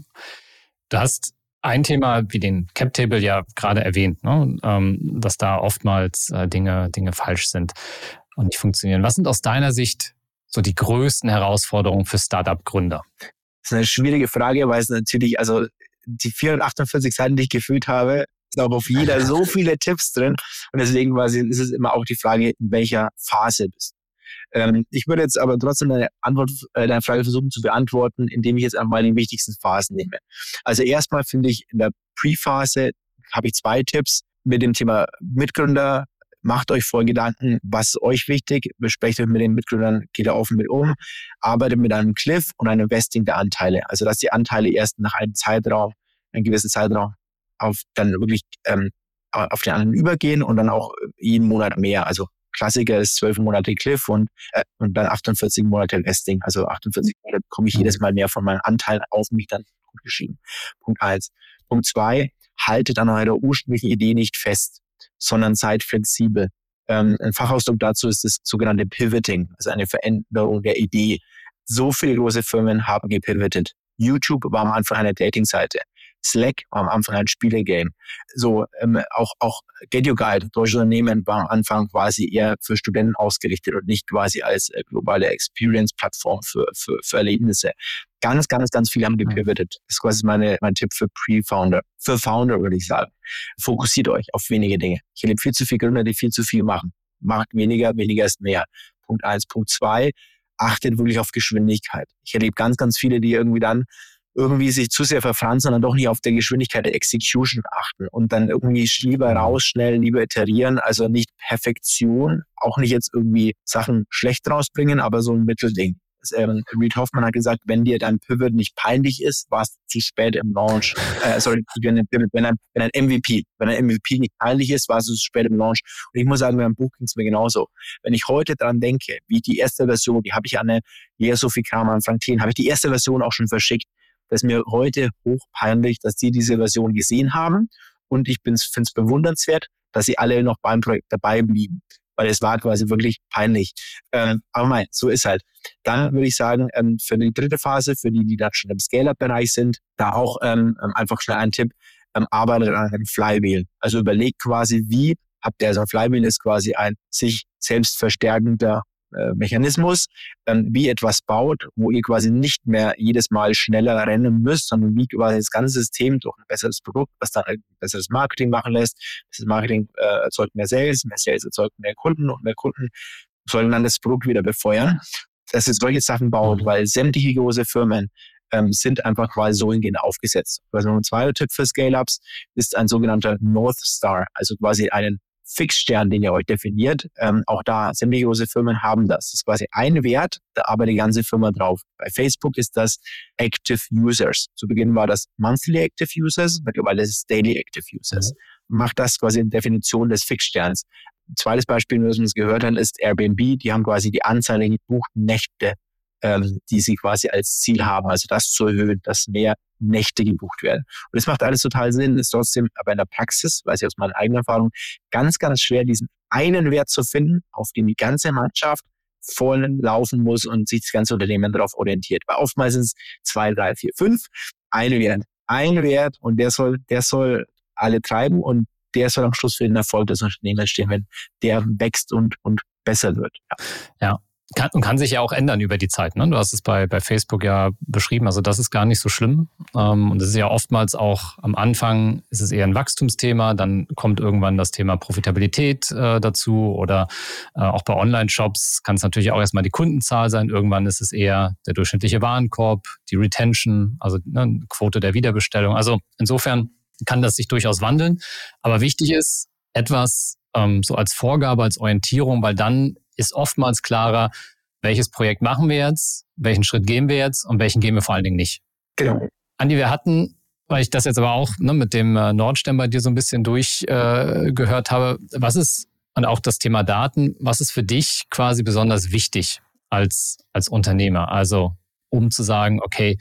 Du hast ein Thema wie den Cap-Table ja gerade erwähnt, ne? ähm, dass da oftmals äh, Dinge, Dinge falsch sind und nicht funktionieren. Was sind aus deiner Sicht so die größten Herausforderungen für Startup-Gründer? Das ist eine schwierige Frage, weil es natürlich, also die vierhundertachtundvierzig Seiten, die ich gefüllt habe, sind auch auf jeder so viele Tipps drin. Und deswegen quasi ist es immer auch die Frage, in welcher Phase bist du. Ähm, ich würde jetzt aber trotzdem deine Antwort, äh, deine Frage versuchen zu beantworten, indem ich jetzt einmal die wichtigsten Phasen nehme. Also erstmal finde ich, in der Pre-Phase habe ich zwei Tipps mit dem Thema Mitgründer. Macht euch voll Gedanken, was ist euch wichtig, besprecht euch mit den Mitgründern, geht da offen mit um, arbeitet mit einem Cliff und einem Vesting der Anteile. Also dass die Anteile erst nach einem Zeitraum, einem gewissen Zeitraum, auf dann wirklich ähm, auf den anderen übergehen und dann auch jeden Monat mehr. Also Klassiker ist zwölf Monate Cliff und, äh, und dann achtundvierzig Monate Vesting. Also achtundvierzig Monate bekomme ich jedes Mal mehr von meinen Anteilen auf mich dann gut geschrieben. Punkt eins. Punkt zwei, haltet an eurer ursprünglichen Idee nicht fest, sondern seid flexibel. Ähm, ein Fachausdruck dazu ist das sogenannte Pivoting, also eine Veränderung der Idee. So viele große Firmen haben gepivotet. YouTube war am Anfang eine Dating-Seite. Slack war am Anfang ein Spielegame. So, ähm, auch, auch Get Your Guide, deutsche Unternehmen, war am Anfang quasi eher für Studenten ausgerichtet und nicht quasi als äh, globale Experience-Plattform für, für, für Erlebnisse. Ganz, ganz, ganz viele haben gepivotet. Das ist quasi meine, mein Tipp für Pre-Founder. Für Founder würde ich sagen. Fokussiert euch auf wenige Dinge. Ich erlebe viel zu viele Gründer, die viel zu viel machen. Macht weniger, weniger ist mehr. Punkt eins. Punkt zwei, achtet wirklich auf Geschwindigkeit. Ich erlebe ganz, ganz viele, die irgendwie dann irgendwie sich zu sehr verfranzen und dann doch nicht auf der Geschwindigkeit der Execution achten und dann irgendwie lieber raus, schnell, lieber iterieren, also nicht Perfektion, auch nicht jetzt irgendwie Sachen schlecht rausbringen, aber so ein Mittelding. Das, ähm, Reid Hoffman hat gesagt, wenn dir dein Pivot nicht peinlich ist, warst du zu spät im Launch. Äh, sorry, wenn ein, Pivot, wenn, ein, wenn ein M V P, wenn ein M V P nicht peinlich ist, warst du zu spät im Launch. Und ich muss sagen, beim Buch ging es mir genauso. Wenn ich heute dran denke, wie die erste Version, die habe ich an eine Lea Sophie Kramer, an Frank Thien, habe ich die erste Version auch schon verschickt. Das ist mir heute hochpeinlich, dass die diese Version gesehen haben. Und ich finde es bewundernswert, dass sie alle noch beim Projekt dabei blieben. Weil es war quasi wirklich peinlich. Ähm, aber nein, so ist halt. Dann würde ich sagen, ähm, für die dritte Phase, für die, die da schon im Scale-Up-Bereich sind, da auch ähm, einfach schnell ein Tipp, ähm, arbeitet an einem Flywheel. Also überlegt quasi, wie habt ihr, also ein Flywheel ist quasi ein sich selbst verstärkender Mechanismus, ähm, wie etwas baut, wo ihr quasi nicht mehr jedes Mal schneller rennen müsst, sondern wie quasi das ganze System durch ein besseres Produkt, was dann ein besseres Marketing machen lässt. Das Marketing äh, erzeugt mehr Sales, mehr Sales erzeugt mehr Kunden und mehr Kunden sollen dann das Produkt wieder befeuern. Dass ihr solche Sachen baut, weil sämtliche große Firmen ähm, sind einfach quasi so hingehend aufgesetzt. Also ein zweiter Tipp für Scale-Ups ist ein sogenannter North Star, also quasi einen Fixstern, den ihr euch definiert. Ähm, auch da, sämtliche große Firmen haben das. Das ist quasi ein Wert, da arbeitet die ganze Firma drauf. Bei Facebook ist das Active Users. Zu Beginn war das Monthly Active Users, mittlerweile ist es Daily Active Users. Mhm. Macht das quasi eine Definition des Fixsterns. Ein zweites Beispiel, das wir uns gehört haben, ist Airbnb. Die haben quasi die Anzahl der gebuchten Nächte, ähm, die sie quasi als Ziel haben. Also das zu erhöhen, dass mehr Nächte gebucht werden. Und das macht alles total Sinn, ist trotzdem aber in der Praxis, weiß ich aus meiner eigenen Erfahrung, ganz, ganz schwer, diesen einen Wert zu finden, auf den die ganze Mannschaft voll laufen muss und sich das ganze Unternehmen darauf orientiert. Weil oftmals sind es zwei, drei, vier, fünf, ein Wert, ein Wert und der soll, der soll alle treiben und der soll am Schluss für den Erfolg des Unternehmens stehen, wenn der wächst und, und besser wird. Ja. ja. Kann, und kann sich ja auch ändern über die Zeit. Ne? Du hast es bei, bei Facebook ja beschrieben, also das ist gar nicht so schlimm. Ähm, und es ist ja oftmals auch am Anfang ist es eher ein Wachstumsthema, dann kommt irgendwann das Thema Profitabilität äh, dazu oder äh, auch bei Online-Shops kann es natürlich auch erstmal die Kundenzahl sein. Irgendwann ist es eher der durchschnittliche Warenkorb, die Retention, also ne, Quote der Wiederbestellung. Also insofern kann das sich durchaus wandeln. Aber wichtig ist etwas ähm, so als Vorgabe, als Orientierung, weil dann ist oftmals klarer, welches Projekt machen wir jetzt, welchen Schritt gehen wir jetzt und welchen gehen wir vor allen Dingen nicht. Genau. Andi, wir hatten, weil ich das jetzt aber auch ne, mit dem äh, Nordstern bei dir so ein bisschen durchgehört äh, habe, was ist, und auch das Thema Daten, was ist für dich quasi besonders wichtig als, als Unternehmer? Also um zu sagen, okay,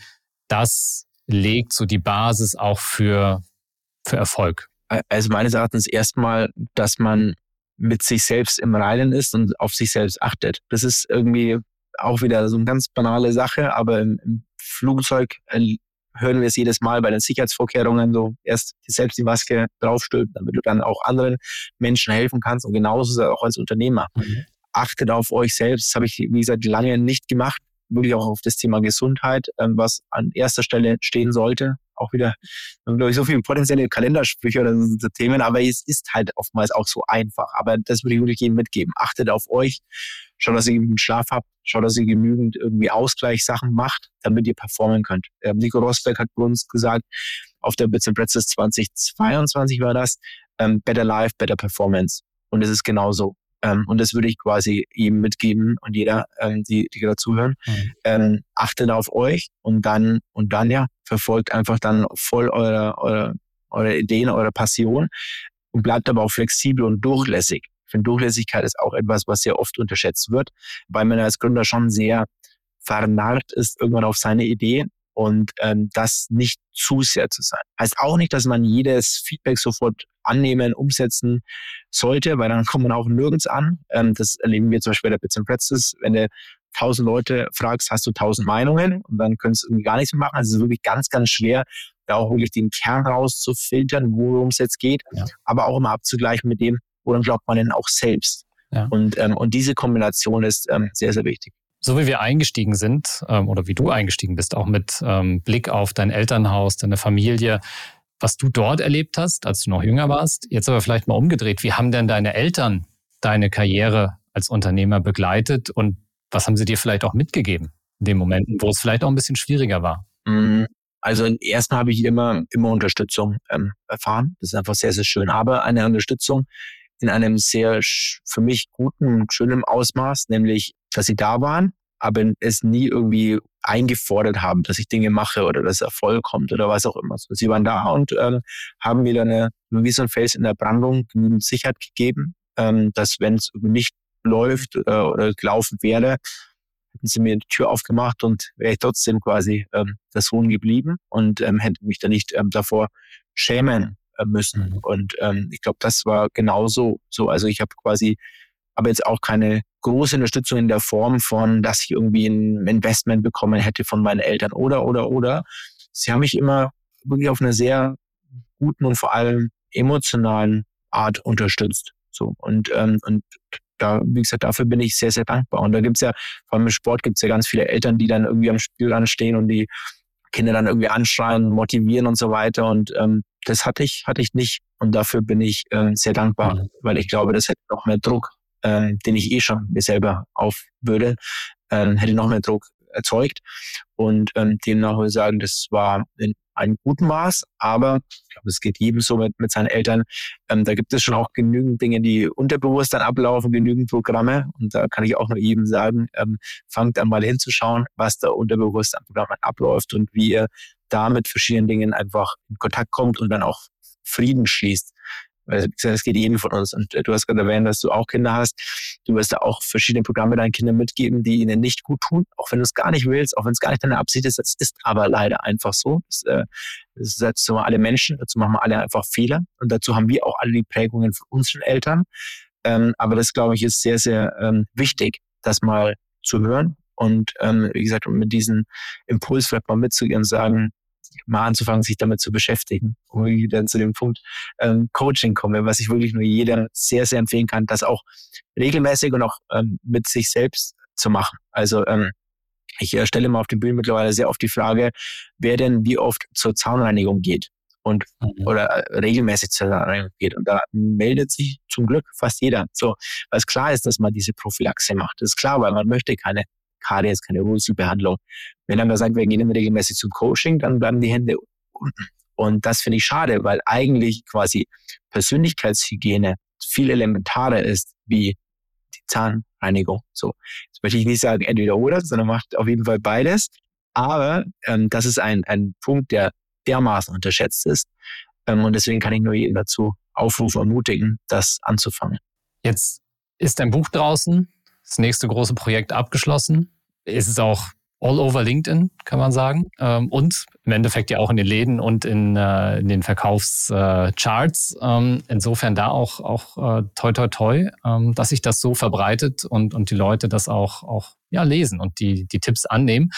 das legt so die Basis auch für, für Erfolg. Also meines Erachtens erstmal, dass man mit sich selbst im Reinen ist und auf sich selbst achtet. Das ist irgendwie auch wieder so eine ganz banale Sache, aber im, im Flugzeug äh, hören wir es jedes Mal bei den Sicherheitsvorkehrungen, so erst selbst die Maske draufstülpen, damit du dann auch anderen Menschen helfen kannst und genauso ist es auch als Unternehmer. Mhm. Achtet auf euch selbst, das habe ich, wie gesagt, lange nicht gemacht, wirklich auch auf das Thema Gesundheit, ähm, was an erster Stelle stehen sollte. Auch wieder, glaube ich, so viele potenzielle Kalendersprüche oder so Themen, aber es ist halt oftmals auch so einfach. Aber das würde ich wirklich jedem mitgeben. Achtet auf euch, schaut, dass ihr genügend Schlaf habt, schaut, dass ihr genügend irgendwie Ausgleichssachen macht, damit ihr performen könnt. Ähm, Nico Rosberg hat bei uns gesagt, auf der Bits and Pretzels zweitausendzweiundzwanzig war das, ähm, Better Life, Better Performance. Und es ist genauso. Ähm, und das würde ich quasi jedem mitgeben und jeder, ähm, die, die gerade zuhören. Mhm. Ähm, achtet auf euch und dann, und dann, ja, verfolgt einfach dann voll eure, eure, eure Ideen, eure Passion und bleibt aber auch flexibel und durchlässig. Ich finde, Durchlässigkeit ist auch etwas, was sehr oft unterschätzt wird, weil man als Gründer schon sehr vernarrt ist irgendwann auf seine Idee und ähm, das nicht zu sehr zu sein. Heißt auch nicht, dass man jedes Feedback sofort annehmen, umsetzen sollte, weil dann kommt man auch nirgends an. Ähm, das erleben wir zum Beispiel bei der Bits and Pretzels. Wenn du tausend Leute fragst, hast du tausend Meinungen und dann könntest du irgendwie gar nichts mehr machen. Also es ist wirklich ganz, ganz schwer, da auch wirklich den Kern rauszufiltern, worum es jetzt geht, ja. Aber auch immer abzugleichen mit dem, woran glaubt man denn auch selbst. Ja. Und, ähm, und diese Kombination ist ähm, sehr, sehr wichtig. So wie wir eingestiegen sind, ähm, oder wie du eingestiegen bist, auch mit ähm, Blick auf dein Elternhaus, deine Familie, was du dort erlebt hast, als du noch jünger warst, jetzt aber vielleicht mal umgedreht. Wie haben denn deine Eltern deine Karriere als Unternehmer begleitet und was haben sie dir vielleicht auch mitgegeben in den Momenten, wo es vielleicht auch ein bisschen schwieriger war? Also erstmal habe ich immer, immer Unterstützung ähm, erfahren. Das ist einfach sehr, sehr schön. Aber eine Unterstützung in einem sehr für mich guten und schönen Ausmaß, nämlich, dass sie da waren, aber es nie irgendwie eingefordert haben, dass ich Dinge mache oder dass Erfolg kommt oder was auch immer. Sie waren da und ähm, haben mir dann eine, wie so ein Fels in der Brandung genügend Sicherheit gegeben, ähm, dass wenn es nicht läuft äh, oder gelaufen wäre, hätten sie mir die Tür aufgemacht und wäre ich trotzdem quasi ähm, der Sohn geblieben und ähm, hätte mich dann nicht ähm, davor schämen äh, müssen. Mhm. Und ähm, ich glaube, das war genauso so. Also ich habe quasi aber jetzt auch keine große Unterstützung in der Form von, dass ich irgendwie ein Investment bekommen hätte von meinen Eltern oder, oder, oder. Sie haben mich immer wirklich auf einer sehr guten und vor allem emotionalen Art unterstützt. So und, ähm, und da, wie gesagt, dafür bin ich sehr, sehr dankbar. Und da gibt's ja, vor allem im Sport gibt's ja ganz viele Eltern, die dann irgendwie am Spielrand stehen und die Kinder dann irgendwie anschreien, motivieren und so weiter. Und ähm, das hatte ich, hatte ich nicht. Und dafür bin ich ähm, sehr dankbar, mhm. weil ich glaube, das hätte noch mehr Druck, ähm, den ich eh schon mir selber aufbürde, ähm, hätte noch mehr Druck erzeugt. Und ähm, demnach würde ich sagen, das war in einem guten Maß, aber ich glaube, es geht jedem so mit, mit seinen Eltern. Ähm, da gibt es schon auch genügend Dinge, die unterbewusst dann ablaufen, genügend Programme. Und da kann ich auch nur jedem sagen, ähm, fangt an mal hinzuschauen, was da unterbewusst an Programmen abläuft und wie ihr da mit verschiedenen Dingen einfach in Kontakt kommt und dann auch Frieden schließt Also, das geht jedem von uns. Und du hast gerade erwähnt, dass du auch Kinder hast. Du wirst da auch verschiedene Programme deinen Kindern mitgeben, die ihnen nicht gut tun, auch wenn du es gar nicht willst, auch wenn es gar nicht deine Absicht ist. Das ist aber leider einfach so. Das, äh, das ist dazu alle Menschen, dazu machen wir alle einfach Fehler. Und dazu haben wir auch alle die Prägungen von unseren Eltern. Ähm, aber das, glaube ich, ist sehr, sehr ähm, wichtig, das mal zu hören. Und ähm, wie gesagt, mit diesem Impuls vielleicht mal mitzugehen und sagen, mal anzufangen, sich damit zu beschäftigen. Und ich dann zu dem Punkt ähm, Coaching komme, was ich wirklich nur jeder sehr, sehr empfehlen kann, das auch regelmäßig und auch ähm, mit sich selbst zu machen. Also ähm, ich äh, stelle mal auf den Bühnen mittlerweile sehr oft die Frage, wer denn wie oft zur Zahnreinigung geht und mhm. oder äh, regelmäßig zur Zahnreinigung geht. Und da meldet sich zum Glück fast jeder. So, weil es klar ist, dass man diese Prophylaxe macht. Das ist klar, weil man möchte keine Karies, keine Wurzelbehandlung. Wenn dann da sagt, wir gehen regelmäßig zum Coaching, dann bleiben die Hände unten. Und das finde ich schade, weil eigentlich quasi Persönlichkeitshygiene viel elementarer ist wie die Zahnreinigung. So, jetzt möchte ich nicht sagen entweder oder, sondern macht auf jeden Fall beides. Aber ähm, das ist ein, ein Punkt, der dermaßen unterschätzt ist. Ähm, und deswegen kann ich nur jeden dazu aufrufen, ermutigen, das anzufangen. Jetzt ist dein Buch draußen. Das nächste große Projekt abgeschlossen. Es ist auch all over LinkedIn, kann man sagen. Und im Endeffekt ja auch in den Läden und in, in den Verkaufscharts. Insofern da auch, auch toi, toi, toi, dass sich das so verbreitet und, und die Leute das auch, auch ja, lesen und die, die Tipps annehmen.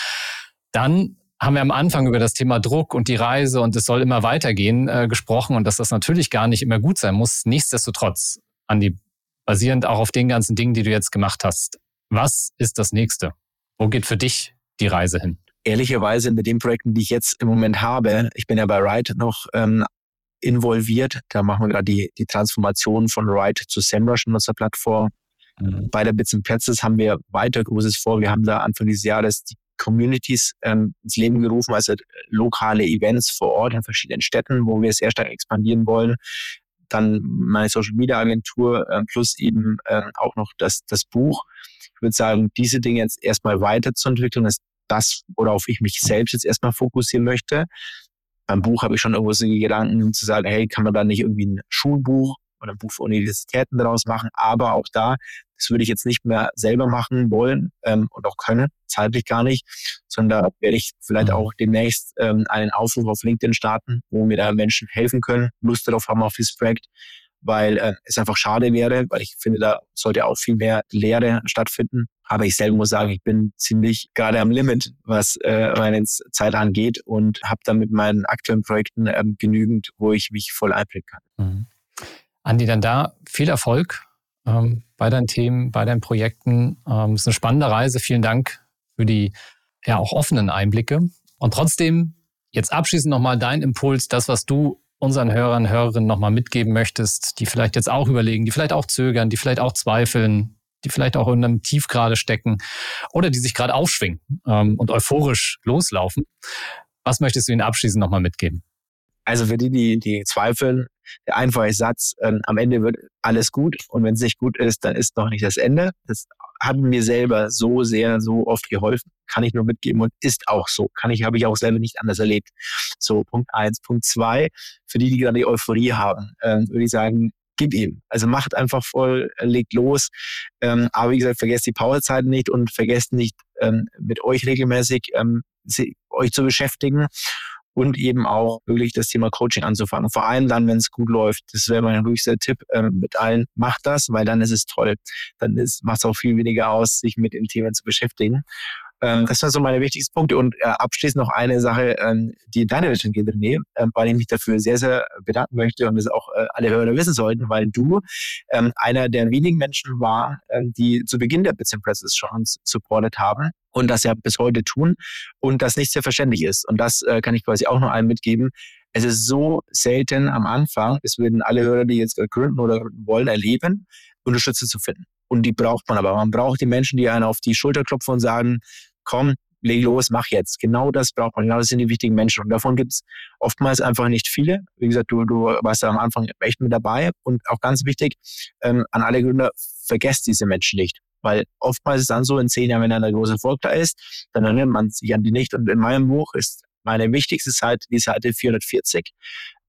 Dann haben wir am Anfang über das Thema Druck und die Reise und es soll immer weitergehen äh, gesprochen und dass das natürlich gar nicht immer gut sein muss. Nichtsdestotrotz, Andi, basierend auch auf den ganzen Dingen, die du jetzt gemacht hast. Was ist das Nächste? Wo geht für dich die Reise hin? Ehrlicherweise mit den Projekten, die ich jetzt im Moment habe, ich bin ja bei Ride noch ähm, involviert. Da machen wir gerade die, die Transformation von Ride zu SEMrush in unserer Plattform. Mhm. Bei der Bits and Pretzels haben wir weiter Großes vor. Wir haben da Anfang dieses Jahres die Communities ähm, ins Leben gerufen, also lokale Events vor Ort in verschiedenen Städten, wo wir sehr stark expandieren wollen. Dann meine Social-Media-Agentur äh, plus eben äh, auch noch das, das Buch. Ich würde sagen, diese Dinge jetzt erstmal weiterzuentwickeln, ist das, worauf ich mich selbst jetzt erstmal fokussieren möchte. Beim Buch habe ich schon irgendwo so Gedanken, um zu sagen, hey, kann man da nicht irgendwie ein Schulbuch oder ein Buch für Universitäten daraus machen? Aber auch da, das würde ich jetzt nicht mehr selber machen wollen ähm, und auch können, zeitlich gar nicht, sondern da werde ich vielleicht auch demnächst ähm, einen Aufruf auf LinkedIn starten, wo mir da Menschen helfen können, Lust darauf haben auf dieses Projekt, weil äh, es einfach schade wäre, weil ich finde, da sollte auch viel mehr Lehre stattfinden. Aber ich selber muss sagen, ich bin ziemlich gerade am Limit, was äh, meine Zeit angeht und habe da mit meinen aktuellen Projekten ähm, genügend, wo ich mich voll einbringen kann. Mhm. Andi, dann da viel Erfolg ähm, bei deinen Themen, bei deinen Projekten. Ähm, es ist eine spannende Reise. Vielen Dank für die ja auch offenen Einblicke. Und trotzdem jetzt abschließend nochmal dein Impuls, das, was du unseren Hörern, Hörerinnen nochmal mitgeben möchtest, die vielleicht jetzt auch überlegen, die vielleicht auch zögern, die vielleicht auch zweifeln, die vielleicht auch in einem Tief gerade stecken oder die sich gerade aufschwingen ähm, und euphorisch loslaufen. Was möchtest du ihnen abschließend nochmal mitgeben? Also für die, die, die zweifeln, der einfache Satz, ähm, am Ende wird alles gut und wenn es nicht gut ist, dann ist noch nicht das Ende. Das hat mir selber so sehr, so oft geholfen, kann ich nur mitgeben und ist auch so. Kann ich, habe ich auch selber nicht anders erlebt. So, Punkt eins. Punkt zwei, für die, die gerade die Euphorie haben, ähm, würde ich sagen, gib ihm. Also macht einfach voll, legt los. Ähm, aber wie gesagt, vergesst die Powerzeiten nicht und vergesst nicht, ähm, mit euch regelmäßig ähm, sie, euch zu beschäftigen. Und eben auch wirklich das Thema Coaching anzufangen. Vor allem dann, wenn es gut läuft. Das wäre mein höchster Tipp ähm, mit allen. Macht das, weil dann ist es toll. Dann macht es auch viel weniger aus, sich mit den Themen zu beschäftigen. Ähm, das sind so meine wichtigsten Punkte. Und äh, abschließend noch eine Sache, ähm, die in deine Richtung geht, René, äh, bei dem ich mich dafür sehr, sehr bedanken möchte und das auch äh, alle Hörer wissen sollten, weil du ähm, einer der wenigen Menschen war, ähm, die zu Beginn der Bits and Pretzels schon uns supportet haben und das ja bis heute tun und das nicht selbstverständlich ist. Und das äh, kann ich quasi auch noch allen mitgeben. Es ist so selten am Anfang, es würden alle Hörer, die jetzt gründen oder gründen wollen, erleben, Unterstützer zu finden. Und die braucht man aber. Man braucht die Menschen, die einen auf die Schulter klopfen und sagen, komm, leg los, mach jetzt. Genau das braucht man. Genau das sind die wichtigen Menschen. Und davon gibt es oftmals einfach nicht viele. Wie gesagt, du, du warst da am Anfang echt mit dabei. Und auch ganz wichtig, ähm, an alle Gründer, vergesst diese Menschen nicht. Weil oftmals ist es dann so, in zehn Jahren, wenn dann der große Erfolg da ist, dann erinnert man sich an die nicht. Und in meinem Buch ist meine wichtigste Seite die Seite vierhundertvierzig.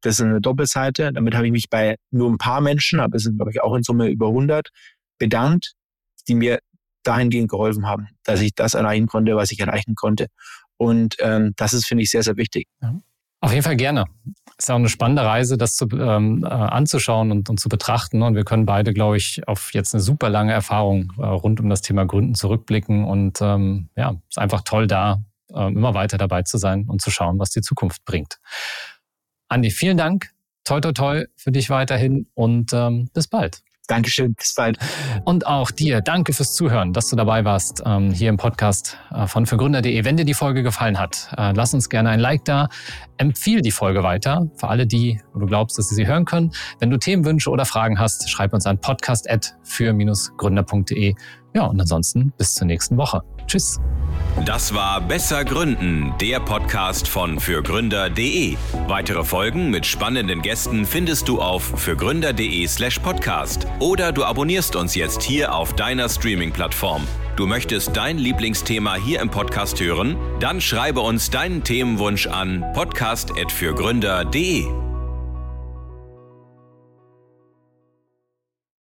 Das ist eine Doppelseite. Damit habe ich mich bei nur ein paar Menschen, aber es sind, glaube ich, auch in Summe über hundert, bedankt, die mir dahingehend geholfen haben, dass ich das erreichen konnte, was ich erreichen konnte. Und ähm, das ist, finde ich, sehr, sehr wichtig. Ja. Auf jeden Fall gerne. Ist auch eine spannende Reise, das zu, ähm, äh, anzuschauen und, und zu betrachten. Und wir können beide, glaube ich, auf jetzt eine super lange Erfahrung äh, rund um das Thema Gründen zurückblicken. Und ähm, ja, ist einfach toll, da äh, immer weiter dabei zu sein und zu schauen, was die Zukunft bringt. Andi, vielen Dank. Toi, toi, toi für dich weiterhin und ähm, bis bald. Dankeschön, bis bald. Und auch dir, danke fürs Zuhören, dass du dabei warst ähm, hier im Podcast äh, von fürgründer punkt de. Wenn dir die Folge gefallen hat, äh, lass uns gerne ein Like da. Empfiehl die Folge weiter für alle die, wo du glaubst, dass sie sie hören können. Wenn du Themenwünsche oder Fragen hast, schreib uns an podcast at für gründer punkt de. Ja, und ansonsten bis zur nächsten Woche. Tschüss. Das war Besser Gründen, der Podcast von fürgründer punkt de. Weitere Folgen mit spannenden Gästen findest du auf fürgründer punkt de slash podcast oder du abonnierst uns jetzt hier auf deiner Streaming-Plattform. Du möchtest dein Lieblingsthema hier im Podcast hören? Dann schreibe uns deinen Themenwunsch an podcast at fürgründer punkt de.